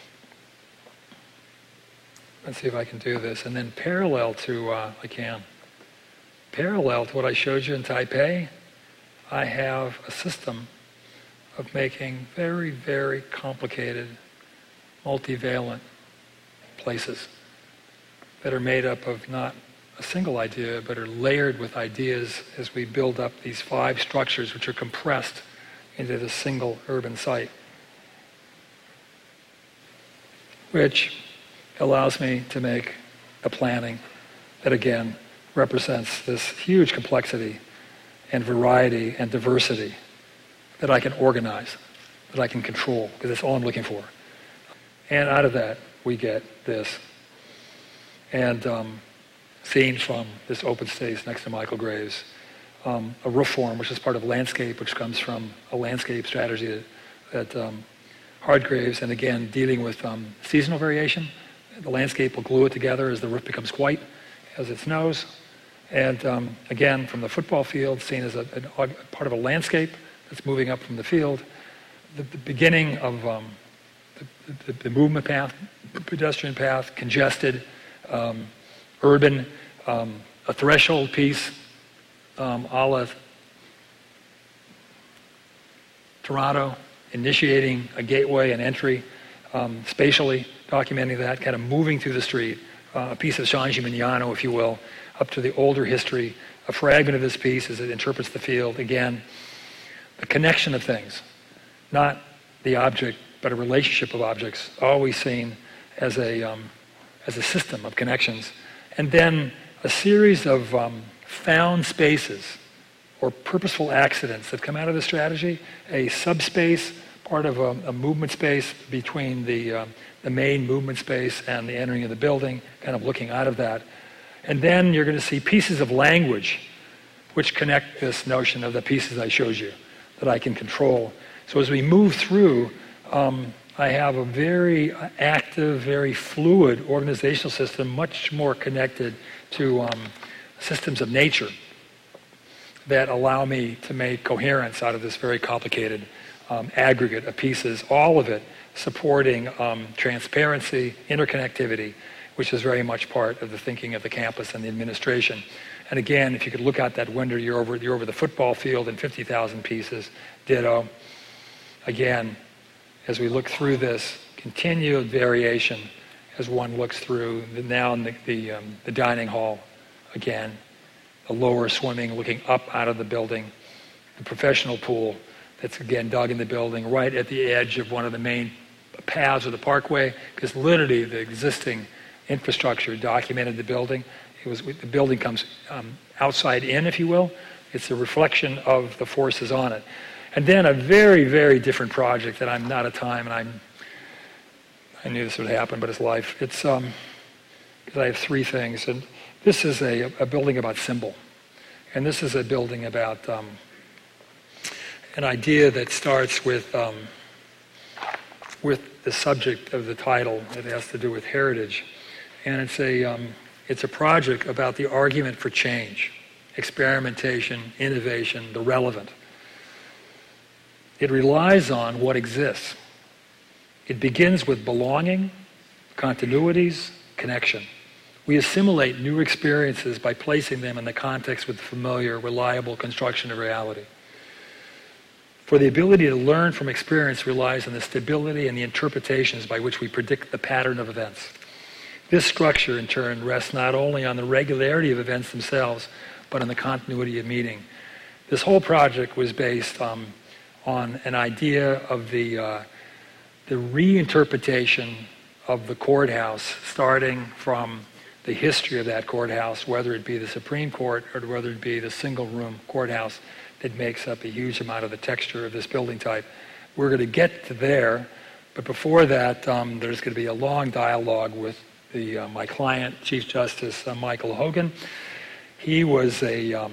S2: Let's see if I can do this. And then parallel to, uh, I can, parallel to what I showed you in Taipei, I have a system of making very, very complicated, multivalent places that are made up of not a single idea, but are layered with ideas as we build up these five structures which are compressed into this single urban site, which allows me to make a planning that, again, represents this huge complexity and variety and diversity that I can organize, that I can control, because that's all I'm looking for. And out of that, we get this. And um, scenes from this open space next to Michael Graves, um, a roof form, which is part of landscape, which comes from a landscape strategy at, at um, Hardgraves, and again, dealing with um, seasonal variation. The landscape will glue it together as the roof becomes white, as it snows. And um, again, from the football field, seen as a, a, a part of a landscape that's moving up from the field. The, the beginning of um, the, the, the movement path, the pedestrian path, congested, um, urban, um, a threshold piece, um, a la Toronto, initiating a gateway and entry, um, spatially documenting that, kind of moving through the street, uh, a piece of Jean Gimignano, if you will, up to the older history, a fragment of this piece as it interprets the field. Again, the connection of things, not the object, but a relationship of objects, always seen as a, um, as a system of connections. And then a series of um, found spaces or purposeful accidents that come out of the strategy, a subspace, part of a, a movement space between the, um, the main movement space and the entering of the building, kind of looking out of that. And then you're going to see pieces of language which connect this notion of the pieces I showed you that I can control. So as we move through, um, I have a very active, very fluid organizational system, much more connected to um, systems of nature that allow me to make coherence out of this very complicated um, aggregate of pieces, all of it supporting um, transparency, interconnectivity, which is very much part of the thinking of the campus and the administration. And again, if you could look out that window, you're over, you're over the football field in fifty thousand pieces, ditto. Again, as we look through this, continued variation as one looks through the, now in the, the, um, the dining hall, again, the lower swimming looking up out of the building, the professional pool that's again dug in the building right at the edge of one of the main paths of the parkway, because literally the existing infrastructure documented the building. It was, the building comes um, outside in, if you will. It's a reflection of the forces on it. And then a very, very different project that I'm not a time, and I'm, I knew this would happen, but it's life. It's, um, because I have three things. And this is a, a building about symbol. And this is a building about um, an idea that starts with, um, with the subject of the title. It has to do with heritage. And it's a, um, it's a project about the argument for change, experimentation, innovation, the relevant. It relies on what exists. It begins with belonging, continuities, connection. We assimilate new experiences by placing them in the context with the familiar, reliable construction of reality. For the ability to learn from experience relies on the stability and the interpretations by which we predict the pattern of events. This structure, in turn, rests not only on the regularity of events themselves, but on the continuity of meaning. This whole project was based um, on an idea of the, uh, the reinterpretation of the courthouse, starting from the history of that courthouse, whether it be the Supreme Court or whether it be the single-room courthouse that makes up a huge amount of the texture of this building type. We're going to get to there, but before that, um, there's going to be a long dialogue with the, uh, my client, Chief Justice uh, Michael Hogan. He was a um,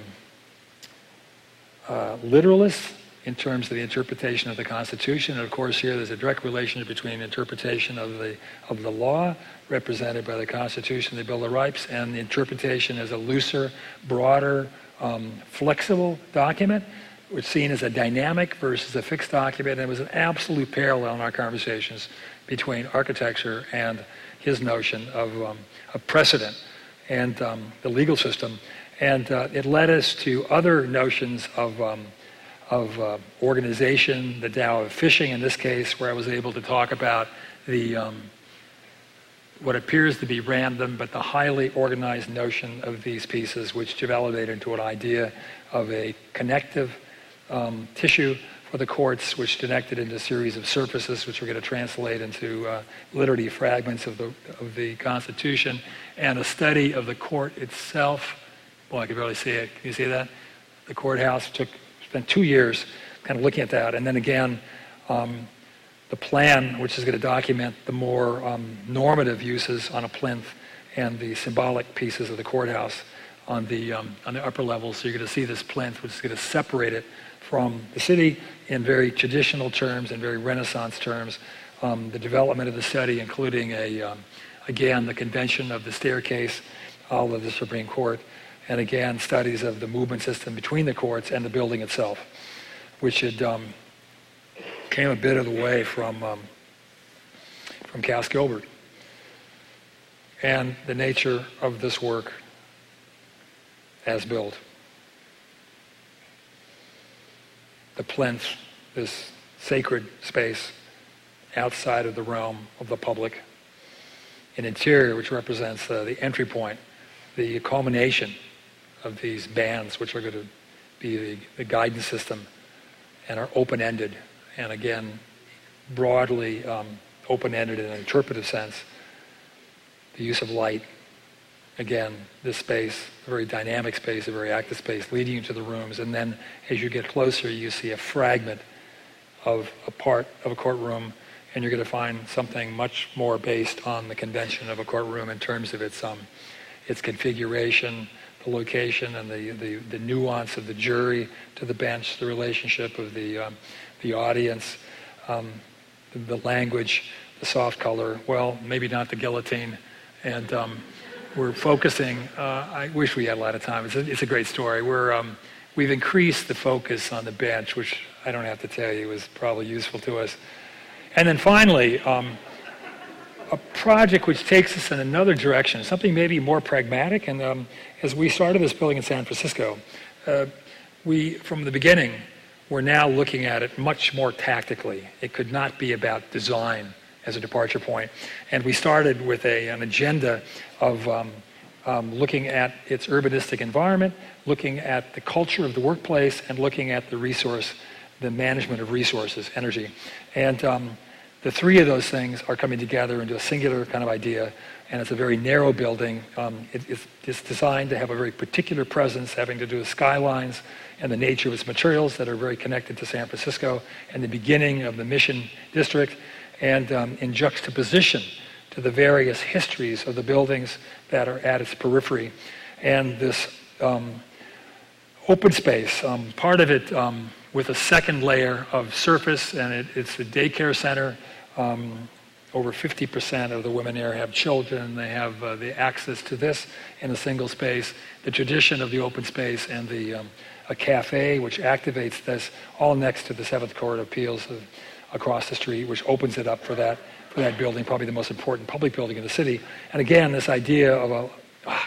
S2: uh, literalist in terms of the interpretation of the Constitution. And of course here there's a direct relationship between interpretation of the, of the law represented by the Constitution, the Bill of Rights, and the interpretation as a looser, broader, um, flexible document, which is seen as a dynamic versus a fixed document. And it was an absolute parallel in our conversations between architecture and his notion of, um, of precedent and um, the legal system. And uh, it led us to other notions of, um, of uh, organization, the Tao of fishing in this case, where I was able to talk about the um, what appears to be random, but the highly organized notion of these pieces, which developed into an idea of a connective um, tissue for the courts, which connected into a series of surfaces, which we're going to translate into uh, literally fragments of the of the Constitution, and a study of the court itself. Well, I can barely see it. Can you see that? The courthouse took spent two years kind of looking at that, and then again, um, the plan, which is going to document the more um, normative uses on a plinth and the symbolic pieces of the courthouse on the um, on the upper level. So you're going to see this plinth, which is going to separate it from the city in very traditional terms and very Renaissance terms. Um, the development of the study, including a um, again the convention of the staircase, all of the Supreme Court, and again studies of the movement system between the courts and the building itself, which had um, came a bit of the way from um, from Cass Gilbert, and the nature of this work as built. The plinth, this sacred space outside of the realm of the public. An interior which represents uh, the entry point, the culmination of these bands, which are going to be the, the guidance system and are open-ended, and again, broadly um, open-ended in an interpretive sense. The use of light, again, this space, a very dynamic space, a very active space, leading you to the rooms, and then as you get closer, you see a fragment of a part of a courtroom, and you're going to find something much more based on the convention of a courtroom in terms of its um, its configuration, the location, and the, the, the nuance of the jury to the bench, the relationship of the um, the audience, um, the language, the soft color, well, maybe not the guillotine. And um, we're focusing, uh, I wish we had a lot of time. It's a, it's a great story. We're, um, we've increased the focus on the bench, which I don't have to tell you is probably useful to us. And then finally, um, a project which takes us in another direction, something maybe more pragmatic. And um, as we started this building in San Francisco, uh, we, from the beginning, we're now looking at it much more tactically. It could not be about design as a departure point. And we started with a, an agenda of um, um, looking at its urbanistic environment, looking at the culture of the workplace, and looking at the resource, the management of resources, energy. And um, the three of those things are coming together into a singular kind of idea, and it's a very narrow building. Um, it, it's, it's designed to have a very particular presence having to do with skylines and the nature of its materials that are very connected to San Francisco and the beginning of the Mission District, and um, in juxtaposition to the various histories of the buildings that are at its periphery. And this um, open space, um, part of it um, with a second layer of surface, and it, it's a daycare center. Um, over fifty percent of the women there have children. They have uh, the access to this in a single space. The tradition of the open space and the um, a cafe which activates this, all next to the Seventh Court of Appeals of, across the street, which opens it up for that for that building, probably the most important public building in the city. And again, this idea of a ah,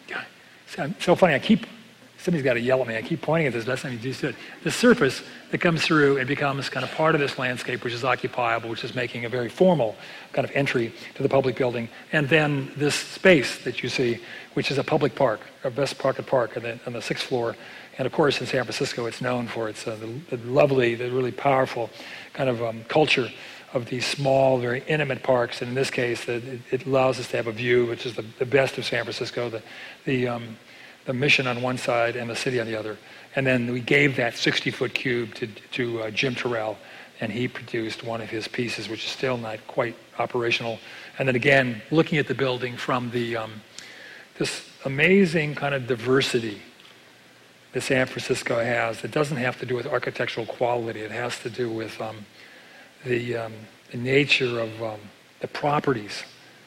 S2: God, so funny. I keep somebody's got to yell at me. I keep pointing at this. Last time you just did the surface that comes through and becomes kind of part of this landscape, which is occupiable, which is making a very formal kind of entry to the public building. And then this space that you see, which is a public park, a Best Pocket Park on the, on the sixth floor. And of course, in San Francisco, it's known for its uh, the, the lovely, the really powerful kind of um, culture of these small, very intimate parks. And in this case, the, it, it allows us to have a view, which is the, the best of San Francisco, the, the, um, the Mission on one side and the city on the other. And then we gave that sixty-foot cube to, to uh, Jim Terrell, and he produced one of his pieces, which is still not quite operational. And then again, looking at the building from the um, this amazing kind of diversity that San Francisco has. It doesn't have to do with architectural quality. It has to do with um, the, um, the nature of um, the properties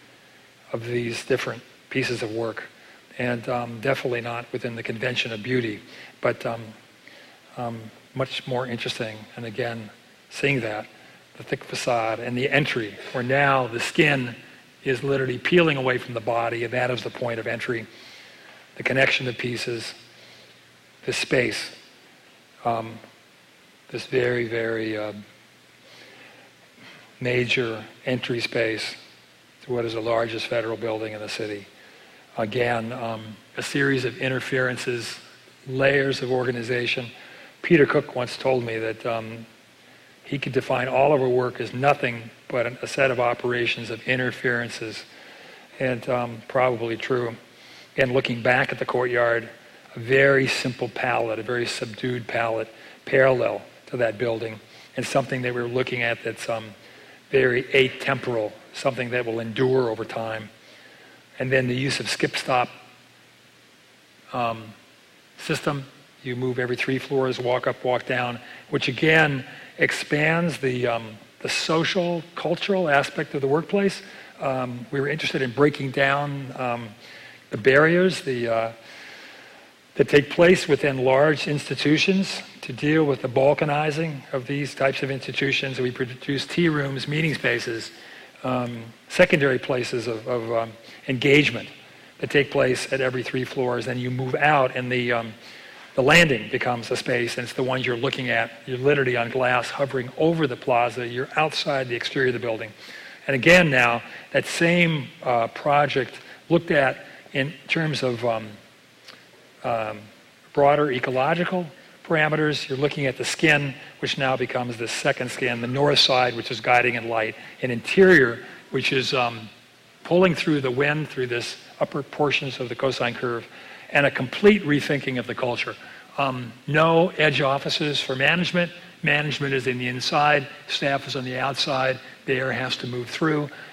S2: of these different pieces of work. And um, definitely not within the convention of beauty, but um, um, much more interesting. And again, seeing that, the thick facade and the entry, where now the skin is literally peeling away from the body, and that is the point of entry. The connection of pieces, this space, um, this very, very uh, major entry space to what is the largest federal building in the city. Again, um, a series of interferences, layers of organization. Peter Cook once told me that um, he could define all of our work as nothing but a set of operations of interferences, and um, probably true. Again, looking back at the courtyard, a very simple palette, a very subdued palette, parallel to that building, and something that we're looking at that's um, very atemporal, something that will endure over time. And then the use of skip-stop um, system. You move every three floors, walk up, walk down, which again expands the, um, the social, cultural aspect of the workplace. Um, we were interested in breaking down um, the barriers the, uh, that take place within large institutions to deal with the balkanizing of these types of institutions. We produce tea rooms, meeting spaces, um, secondary places of, of um, engagement that take place at every three floors. Then you move out, and the um, the landing becomes a space, and it's the one you're looking at. You're literally on glass, hovering over the plaza. You're outside the exterior of the building. And again, now that same uh, project looked at in terms of um, um, broader ecological parameters. You're looking at the skin, which now becomes the second skin, the north side, which is guiding in light, an interior, which is um, pulling through the wind through this upper portions of the cosine curve, and a complete rethinking of the culture. Um, no edge offices for management. Management is in the inside, staff is on the outside, the air has to move through.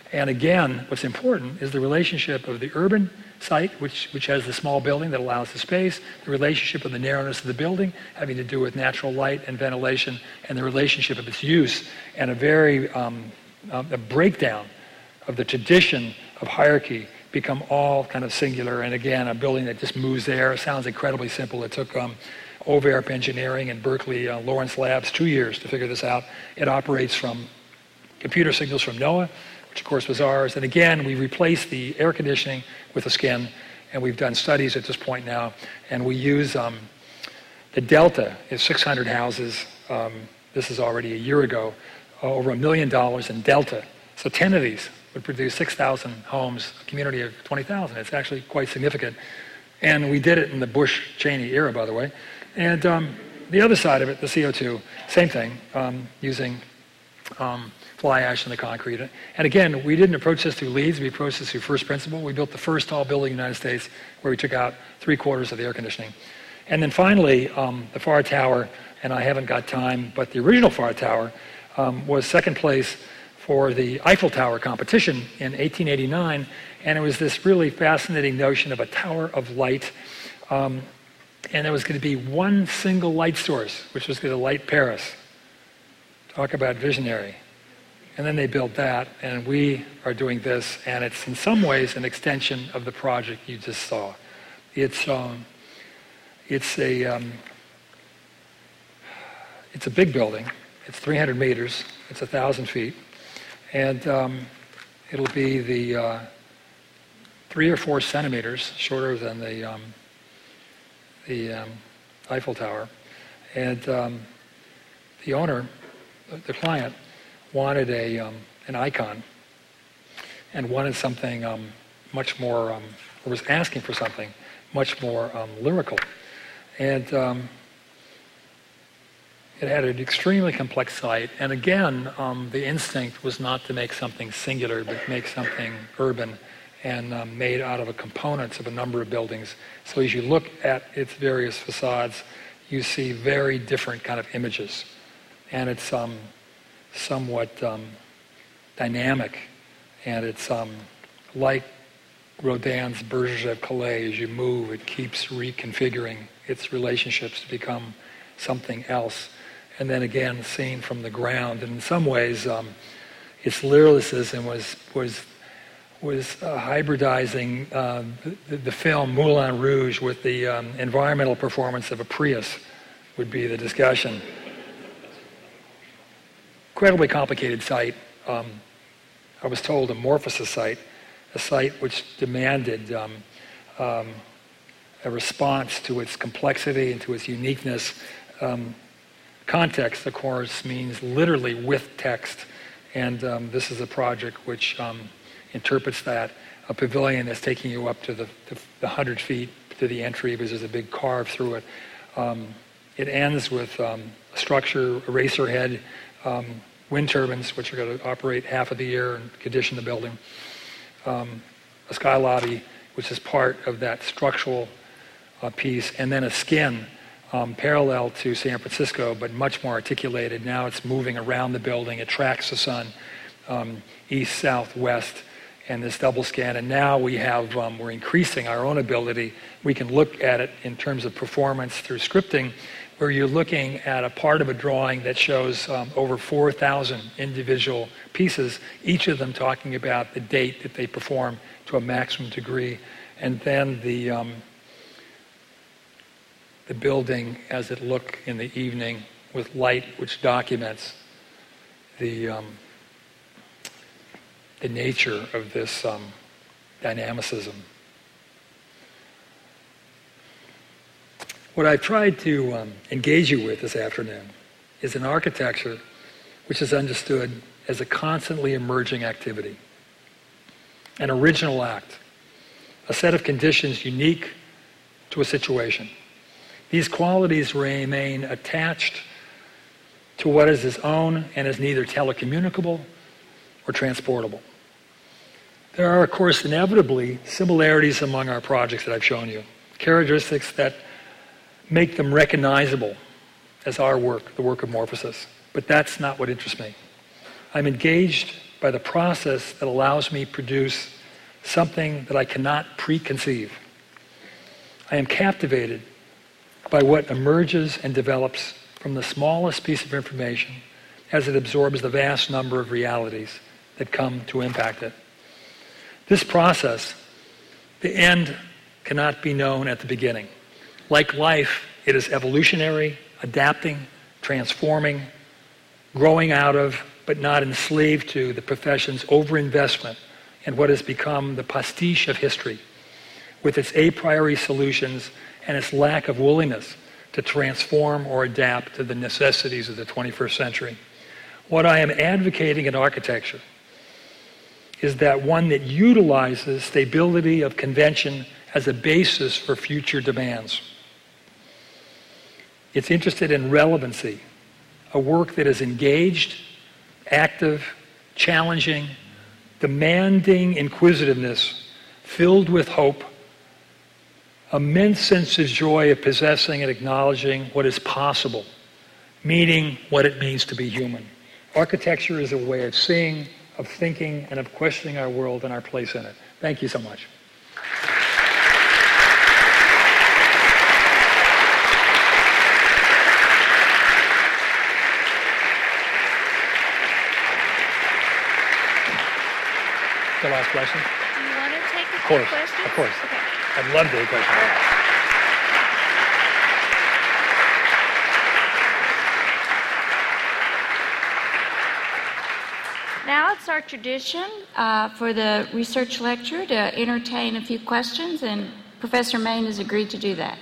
S2: And again, what's important is the relationship of the urban site, which, which has the small building that allows the space, the relationship of the narrowness of the building, having to do with natural light and ventilation, and the relationship of its use, and a very um, um, a breakdown of the tradition of hierarchy become all kind of singular. And again, a building that just moves there. It sounds incredibly simple. It took um, O V A R P Engineering and Berkeley uh, Lawrence Labs two years to figure this out. It operates from computer signals from NOAA, which of course was ours. And again, we replaced the air conditioning with a skin, and we've done studies at this point now, and we use um, the Delta is six hundred houses. Um, this is already a year ago, uh, over a million dollars in Delta. So ten of these would produce six thousand homes, a community of twenty thousand. It's actually quite significant. And we did it in the Bush-Cheney era, by the way. And um, the other side of it, the C O two, same thing, um, using um, fly ash in the concrete. And again, we didn't approach this through leads, we approached this through first principle. We built the first tall building in the United States where we took out three quarters of the air conditioning. And then finally, um, the Farr Tower, and I haven't got time, but the original Farr Tower um, was second place for the Eiffel Tower competition in eighteen eighty-nine, and it was this really fascinating notion of a tower of light, um, and there was going to be one single light source, which was going to light Paris. Talk about visionary. And then they built that, and we are doing this, and it's in some ways an extension of the project you just saw. It's um, it's a um, it's a big building. It's three hundred meters. It's a thousand feet, and um, it'll be the uh, three or four centimeters shorter than the um, the um, Eiffel Tower, and um, the owner, the client, wanted a um, an icon and wanted something um, much more, um, or was asking for something much more um, lyrical. And um, it had an extremely complex site. And again, um, the instinct was not to make something singular, but make something urban and um, made out of a components of a number of buildings. So as you look at its various facades, you see very different kind of images. And it's um, somewhat um, dynamic, and it's um, like Rodin's Bergers of Calais. As you move, it keeps reconfiguring its relationships to become something else. And then again, seen from the ground. And in some ways, um, its lyricism was was was uh, hybridizing uh, the, the film Moulin Rouge with the um, environmental performance of a Prius, would be the discussion. Incredibly complicated site. Um, I was told amorphous site, a site which demanded um, um, a response to its complexity and to its uniqueness. Um, context, of course, means literally with text, and um, this is a project which um, interprets that. A pavilion that's taking you up to the, the, the one hundred feet to the entry because there's a big carve through it. Um, it ends with um, a structure, a racer head, um, wind turbines, which are going to operate half of the year and condition the building. Um, a sky lobby, which is part of that structural uh, piece, and then a skin um, parallel to San Francisco, but much more articulated. Now it's moving around the building. It tracks the sun um, east, south, west, and this double scan. And now we have, um, we're increasing our own ability. We can look at it in terms of performance through scripting, where you're looking at a part of a drawing that shows um, over four thousand individual pieces, each of them talking about the date that they perform to a maximum degree, and then the um, the building as it look in the evening with light, which documents the um, the nature of this um, dynamicism. What I've tried to um, engage you with this afternoon is an architecture which is understood as a constantly emerging activity, an original act, a set of conditions unique to a situation. These qualities remain attached to what is its own and is neither telecommunicable or transportable. There are, of course, inevitably similarities among our projects that I've shown you, characteristics that make them recognizable as our work, the work of Morphosis. But that's not what interests me. I'm engaged by the process that allows me to produce something that I cannot preconceive. I am captivated by what emerges and develops from the smallest piece of information as it absorbs the vast number of realities that come to impact it. This process, the end cannot be known at the beginning. Like life, it is evolutionary, adapting, transforming, growing out of, but not enslaved to, the profession's overinvestment in what has become the pastiche of history, with its a priori solutions and its lack of willingness to transform or adapt to the necessities of the twenty-first century. What I am advocating in architecture is that one that utilizes stability of convention as a basis for future demands. It's interested in relevancy, a work that is engaged, active, challenging, demanding inquisitiveness, filled with hope, immense sense of joy of possessing and acknowledging what is possible, meaning what it means to be human. Architecture is a way of seeing, of thinking, and of questioning our world and our place in it. Thank you so much. The last question?
S3: Do you want to take a
S2: Of course,
S3: question?
S2: of course.
S3: Okay.
S2: I'd love to take a question.
S3: Now it's our tradition uh, for the research lecture to entertain a few questions, and Professor Main has agreed to do that.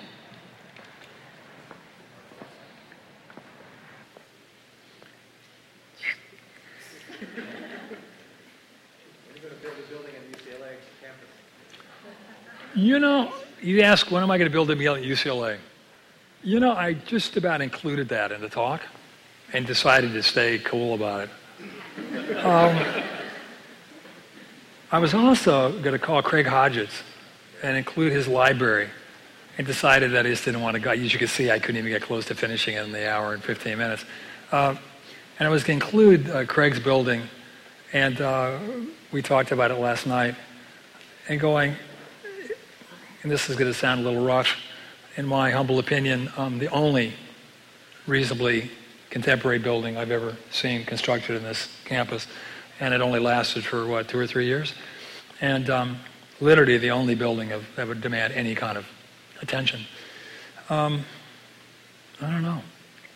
S2: You know, you ask, when am I going to build a meal at U C L A? You know, I just about included that in the talk and decided to stay cool about it. Um, I was also going to call Craig Hodges and include his library, and decided that I just didn't want to go. As you can see, I couldn't even get close to finishing it in the hour and fifteen minutes. Uh, and I was going to include uh, Craig's building, and uh, we talked about it last night, and going, and this is going to sound a little rough, in my humble opinion, um, the only reasonably contemporary building I've ever seen constructed in this campus, and it only lasted for, what, two or three years? And um, literally the only building of, that would demand any kind of attention. Um, I don't know.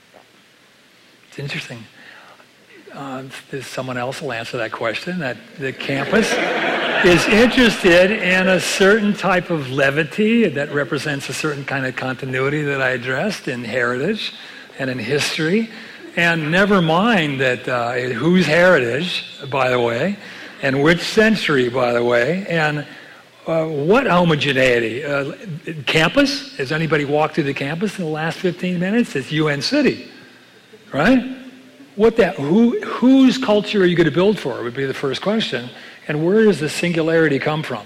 S2: It's interesting. Uh, there's someone else will answer that question, that the campus is interested in a certain type of levity that represents a certain kind of continuity that I addressed in heritage and in history. And never mind that uh, whose heritage, by the way, and which century, by the way, and uh, what homogeneity. Uh, campus? Has anybody walked through the campus in the last fifteen minutes? It's U N City, right? What that? Who? Whose culture are you going to build for? Would be the first question. And where does the singularity come from?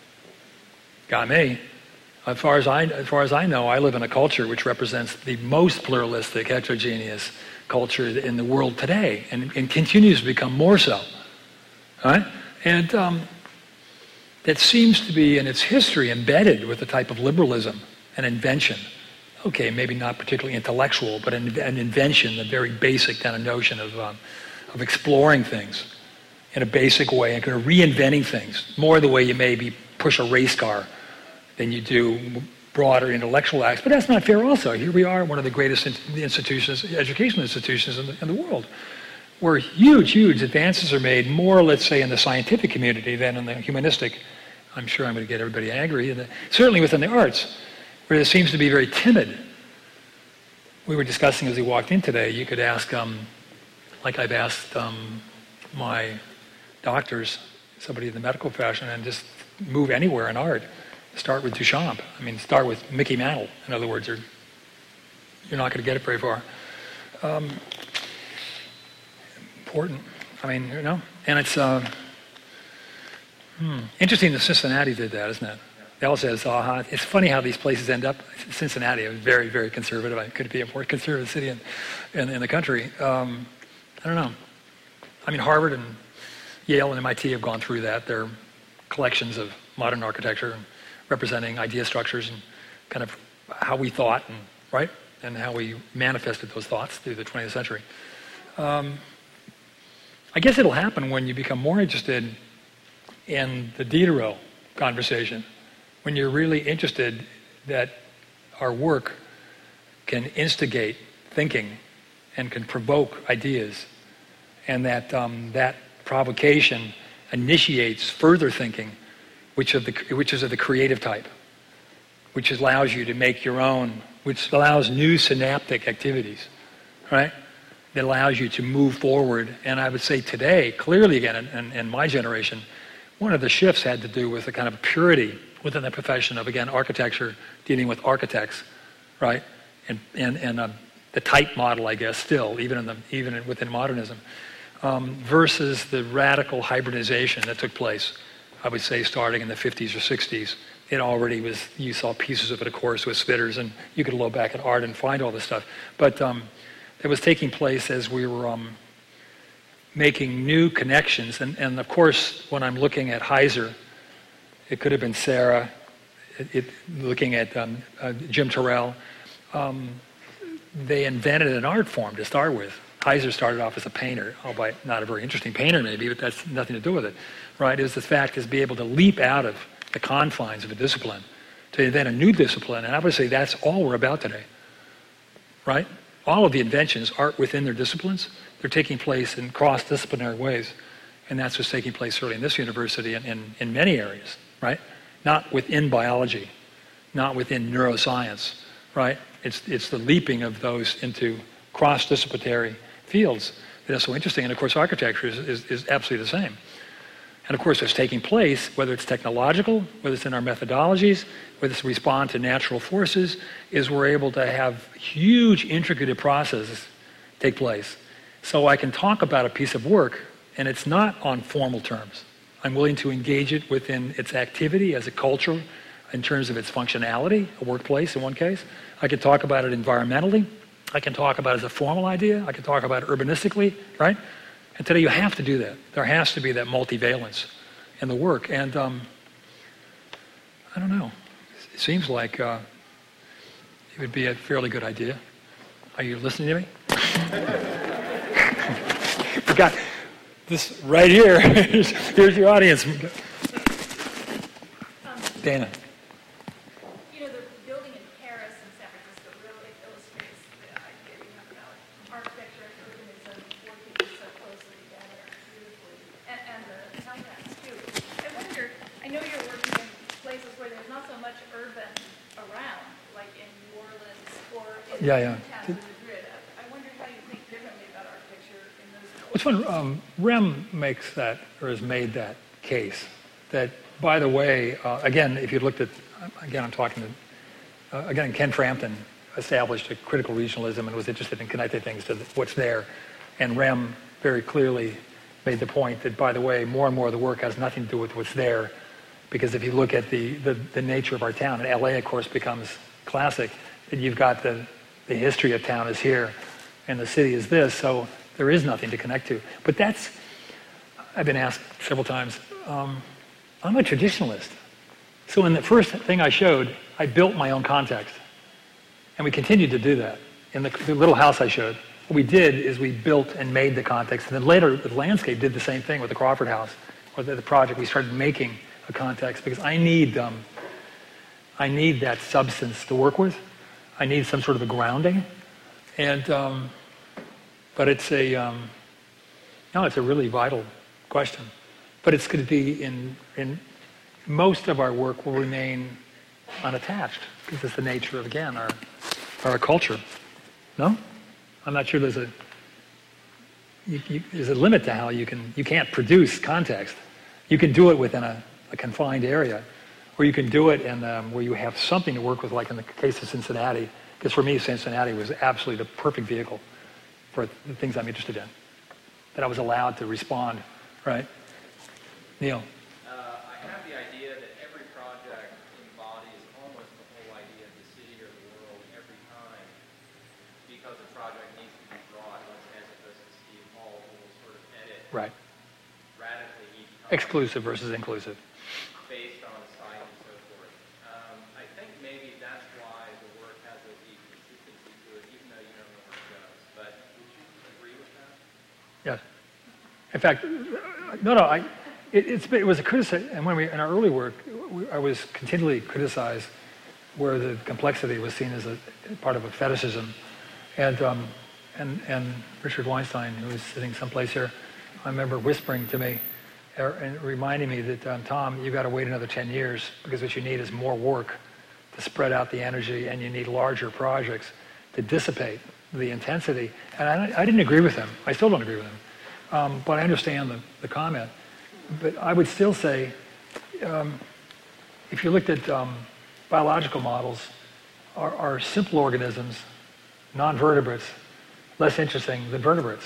S2: Got me. As far as I, as far as I know, I live in a culture which represents the most pluralistic, heterogeneous culture in the world today, and, and continues to become more so. Right? And um, that seems to be in its history embedded with a type of liberalism and invention. Okay, maybe not particularly intellectual, but an, an invention, the very basic kind of notion of um, of exploring things in a basic way and kind of reinventing things, more the way you maybe push a race car than you do broader intellectual acts. But that's not fair also. Here we are, one of the greatest institutions, educational institutions in the, in the world, where huge, huge advances are made more, let's say, in the scientific community than in the humanistic. I'm sure I'm going to get everybody angry. And the, certainly within the arts, where it seems to be very timid. We were discussing as we walked in today, you could ask, um, like I've asked um, my doctors, somebody in the medical profession, and just move anywhere in art. Start with Duchamp. I mean, start with Mickey Mantle, in other words, or you're not going to get it very far. Um, important. I mean, you know, and it's uh, hmm, interesting that Cincinnati did that, isn't it? They all says, uh, it's funny how these places end up. Cincinnati is very, very conservative. It could be a more conservative city in, in, in the country. Um, I don't know. I mean, Harvard and Yale and M I T have gone through that. They're collections of modern architecture representing idea structures and kind of how we thought, and right, and how we manifested those thoughts through the twentieth century. Um, I guess it'll happen when you become more interested in the Diderot conversation, when you're really interested that our work can instigate thinking and can provoke ideas, and that um, that provocation initiates further thinking, which of the which is of the creative type, which allows you to make your own, which allows new synaptic activities, right? That allows you to move forward. And I would say today, clearly again, in, in, in my generation, one of the shifts had to do with a kind of purity within the profession of, again, architecture, dealing with architects, right? And and and uh, the type model, I guess, still, even in the even within modernism, um, versus the radical hybridization that took place. I would say starting in the fifties or sixties. It already was, you saw pieces of it, of course, with Spitters, and you could look back at art and find all this stuff. But um, it was taking place as we were um, making new connections. And, and of course, when I'm looking at Heiser, it could have been Sarah, it, it, looking at um, uh, Jim Terrell. Um, they invented an art form to start with. Heiser started off as a painter, albeit not a very interesting painter maybe, but that's nothing to do with it, right? It was the fact is be able to leap out of the confines of a discipline to invent a new discipline, and I would say that's all we're about today, right? All of the inventions aren't within their disciplines. They're taking place in cross-disciplinary ways, and that's what's taking place certainly in this university and in, in many areas, right? Not within biology, not within neuroscience, right? It's, it's the leaping of those into cross-disciplinary fields that are so interesting, and of course architecture is, is, is absolutely the same. And of course it's taking place, whether it's technological, whether it's in our methodologies, whether it's respond to natural forces, is we're able to have huge intricate processes take place. So I can talk about a piece of work, and it's not on formal terms. I'm willing to engage it within its activity as a culture in terms of its functionality, a workplace in one case. I can talk about it environmentally. I can talk about it as a formal idea. I can talk about it urbanistically, right? And today you have to do that. There has to be that multivalence in the work. And um, I don't know. It seems like uh, it would be a fairly good idea. Are you listening to me? Forgot this right here. here's, here's your audience. Dana. Yeah, yeah.
S4: I wonder how you think differently about architecture in those.
S2: What's one? Um, Rem makes that, or has made that case. That, by the way, uh, again, if you looked at, again, I'm talking to, uh, again, Ken Frampton established a critical regionalism and was interested in connecting things to the, what's there. And Rem very clearly made the point that, by the way, more and more of the work has nothing to do with what's there. Because if you look at the, the, the nature of our town, and L A, of course, becomes classic, that you've got the The history of town is here, and the city is this, so there is nothing to connect to. But that's, I've been asked several times, um, I'm a traditionalist. So in the first thing I showed, I built my own context. And we continued to do that. In the, the little house I showed, what we did is we built and made the context. And then later, the landscape did the same thing with the Crawford House, or the, the project. We started making a context, because I need, um, I need that substance to work with. I need some sort of a grounding, and um, but it's a um, no, it's a really vital question. But it's going to be in in most of our work will remain unattached because it's the nature of again our our culture. No, I'm not sure there's a you, you, there's a limit to how you can you can't produce context. You can do it within a, a confined area. Or you can do it in, um, where you have something to work with, like in the case of Cincinnati. Because for me, Cincinnati was absolutely the perfect vehicle for the things I'm interested in. That I was allowed to respond, right? Neil?
S5: Uh, I have the idea that every project embodies almost the whole idea of the city or the world every time, because the project needs to be brought, as opposed to Steve Hall, who will sort of edit
S2: right.
S5: radically
S2: Exclusive versus inclusive.
S5: Based on site and so forth. Um, I think maybe that's why the work has a deep consistency to it, even though you don't know what it does. But would you agree with that?
S2: Yes. In fact, no, no. I, it, it's, it was a criticism, and when we in our early work, we, I was continually criticized where the complexity was seen as a part of a fetishism, and um, and and Richard Weinstein, who was sitting someplace here, I remember whispering to me and reminding me that um, Tom, you got to wait another ten years because what you need is more work to spread out the energy, and you need larger projects to dissipate the intensity. And I, I didn't agree with him. I still don't agree with him. Um, but I understand the, the comment. But I would still say, um, if you looked at um, biological models, are, are simple organisms, non-vertebrates, less interesting than vertebrates?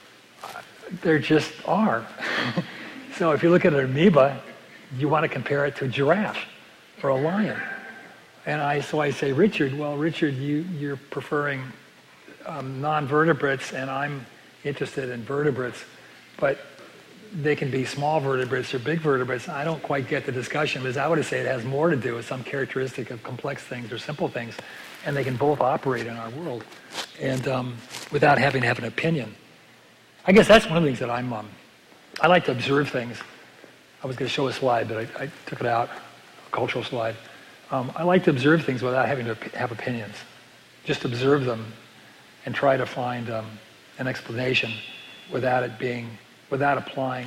S2: There just are. So if you look at an amoeba, you want to compare it to a giraffe or a lion. And I, so I say, Richard, well, Richard, you, you're preferring um, non-vertebrates, and I'm interested in vertebrates, but they can be small vertebrates or big vertebrates. I don't quite get the discussion, because I would say it has more to do with some characteristic of complex things or simple things, and they can both operate in our world, and um, without having to have an opinion. I guess that's one of the things that I'm, um, I like to observe things. I was going to show a slide, but I, I took it out, a cultural slide. Um, I like to observe things without having to have opinions. Just observe them and try to find um, an explanation without it being, without applying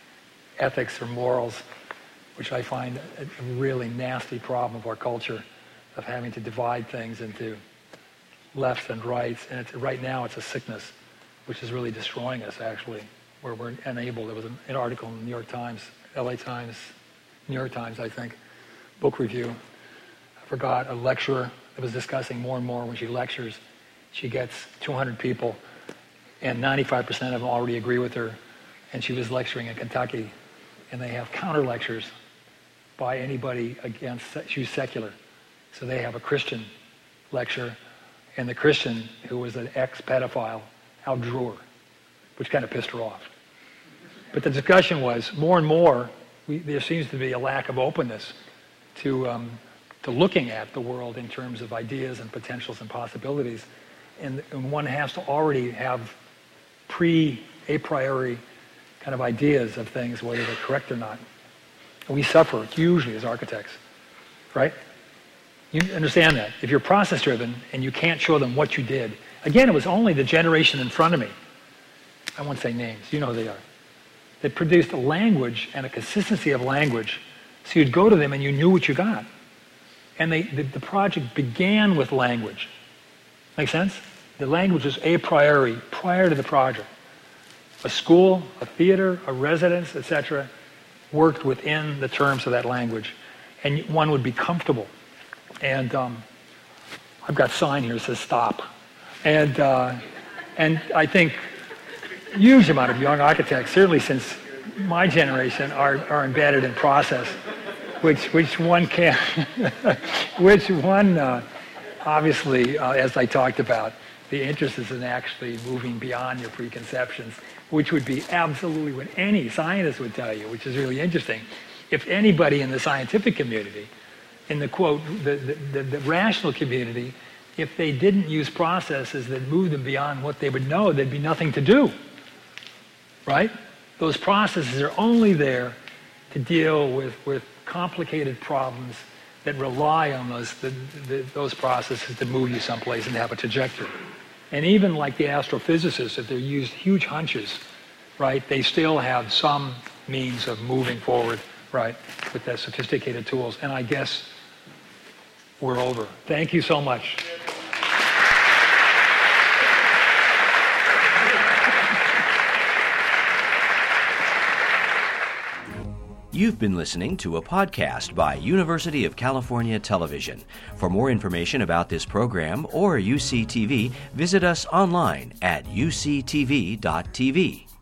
S2: ethics or morals, which I find a, a really nasty problem of our culture, of having to divide things into lefts and rights. And it's, right now it's a sickness, which is really destroying us, actually, where we're unable. There was an, an article in the New York Times, L A Times, New York Times, I think, book review. I forgot, a lecturer that was discussing more and more when she lectures. She gets two hundred people, and ninety-five percent of them already agree with her. And she was lecturing in Kentucky, and they have counter lectures by anybody against, she's secular. So they have a Christian lecture, and the Christian, who was an ex-pedophile, outdrew her, which kind of pissed her off. But the discussion was, more and more, we, there seems to be a lack of openness to, um, to looking at the world in terms of ideas and potentials and possibilities. And, and one has to already have pre, a priori kind of ideas of things, whether they're correct or not. And we suffer hugely as architects, right? You understand that. If you're process-driven and you can't show them what you did, again, it was only the generation in front of me, I won't say names, you know who they are, that produced a language and a consistency of language, so you'd go to them and you knew what you got. And they, the, the project began with language. Make sense? The language was a priori, prior to the project. A school, a theater, a residence, et cetera, worked within the terms of that language. And one would be comfortable. And um, I've got a sign here that says stop. And, uh, and I think a huge amount of young architects, certainly since my generation, are, are embedded in process, which, which one can, which one, uh, obviously, uh, as I talked about, the interest is in actually moving beyond your preconceptions, which would be absolutely what any scientist would tell you, which is really interesting. If anybody in the scientific community, in the quote, the, the, the, the rational community, if they didn't use processes that moved them beyond what they would know, there'd be nothing to do, right? Those processes are only there to deal with, with complicated problems that rely on those, the, the, those processes to move you someplace and have a trajectory. And even like the astrophysicists, if they use huge hunches, right, they still have some means of moving forward, right, with their sophisticated tools. And I guess we're over. Thank you so much.
S1: You've been listening to a podcast by University of California Television. For more information about this program or U C T V, visit us online at U C T V dot T V.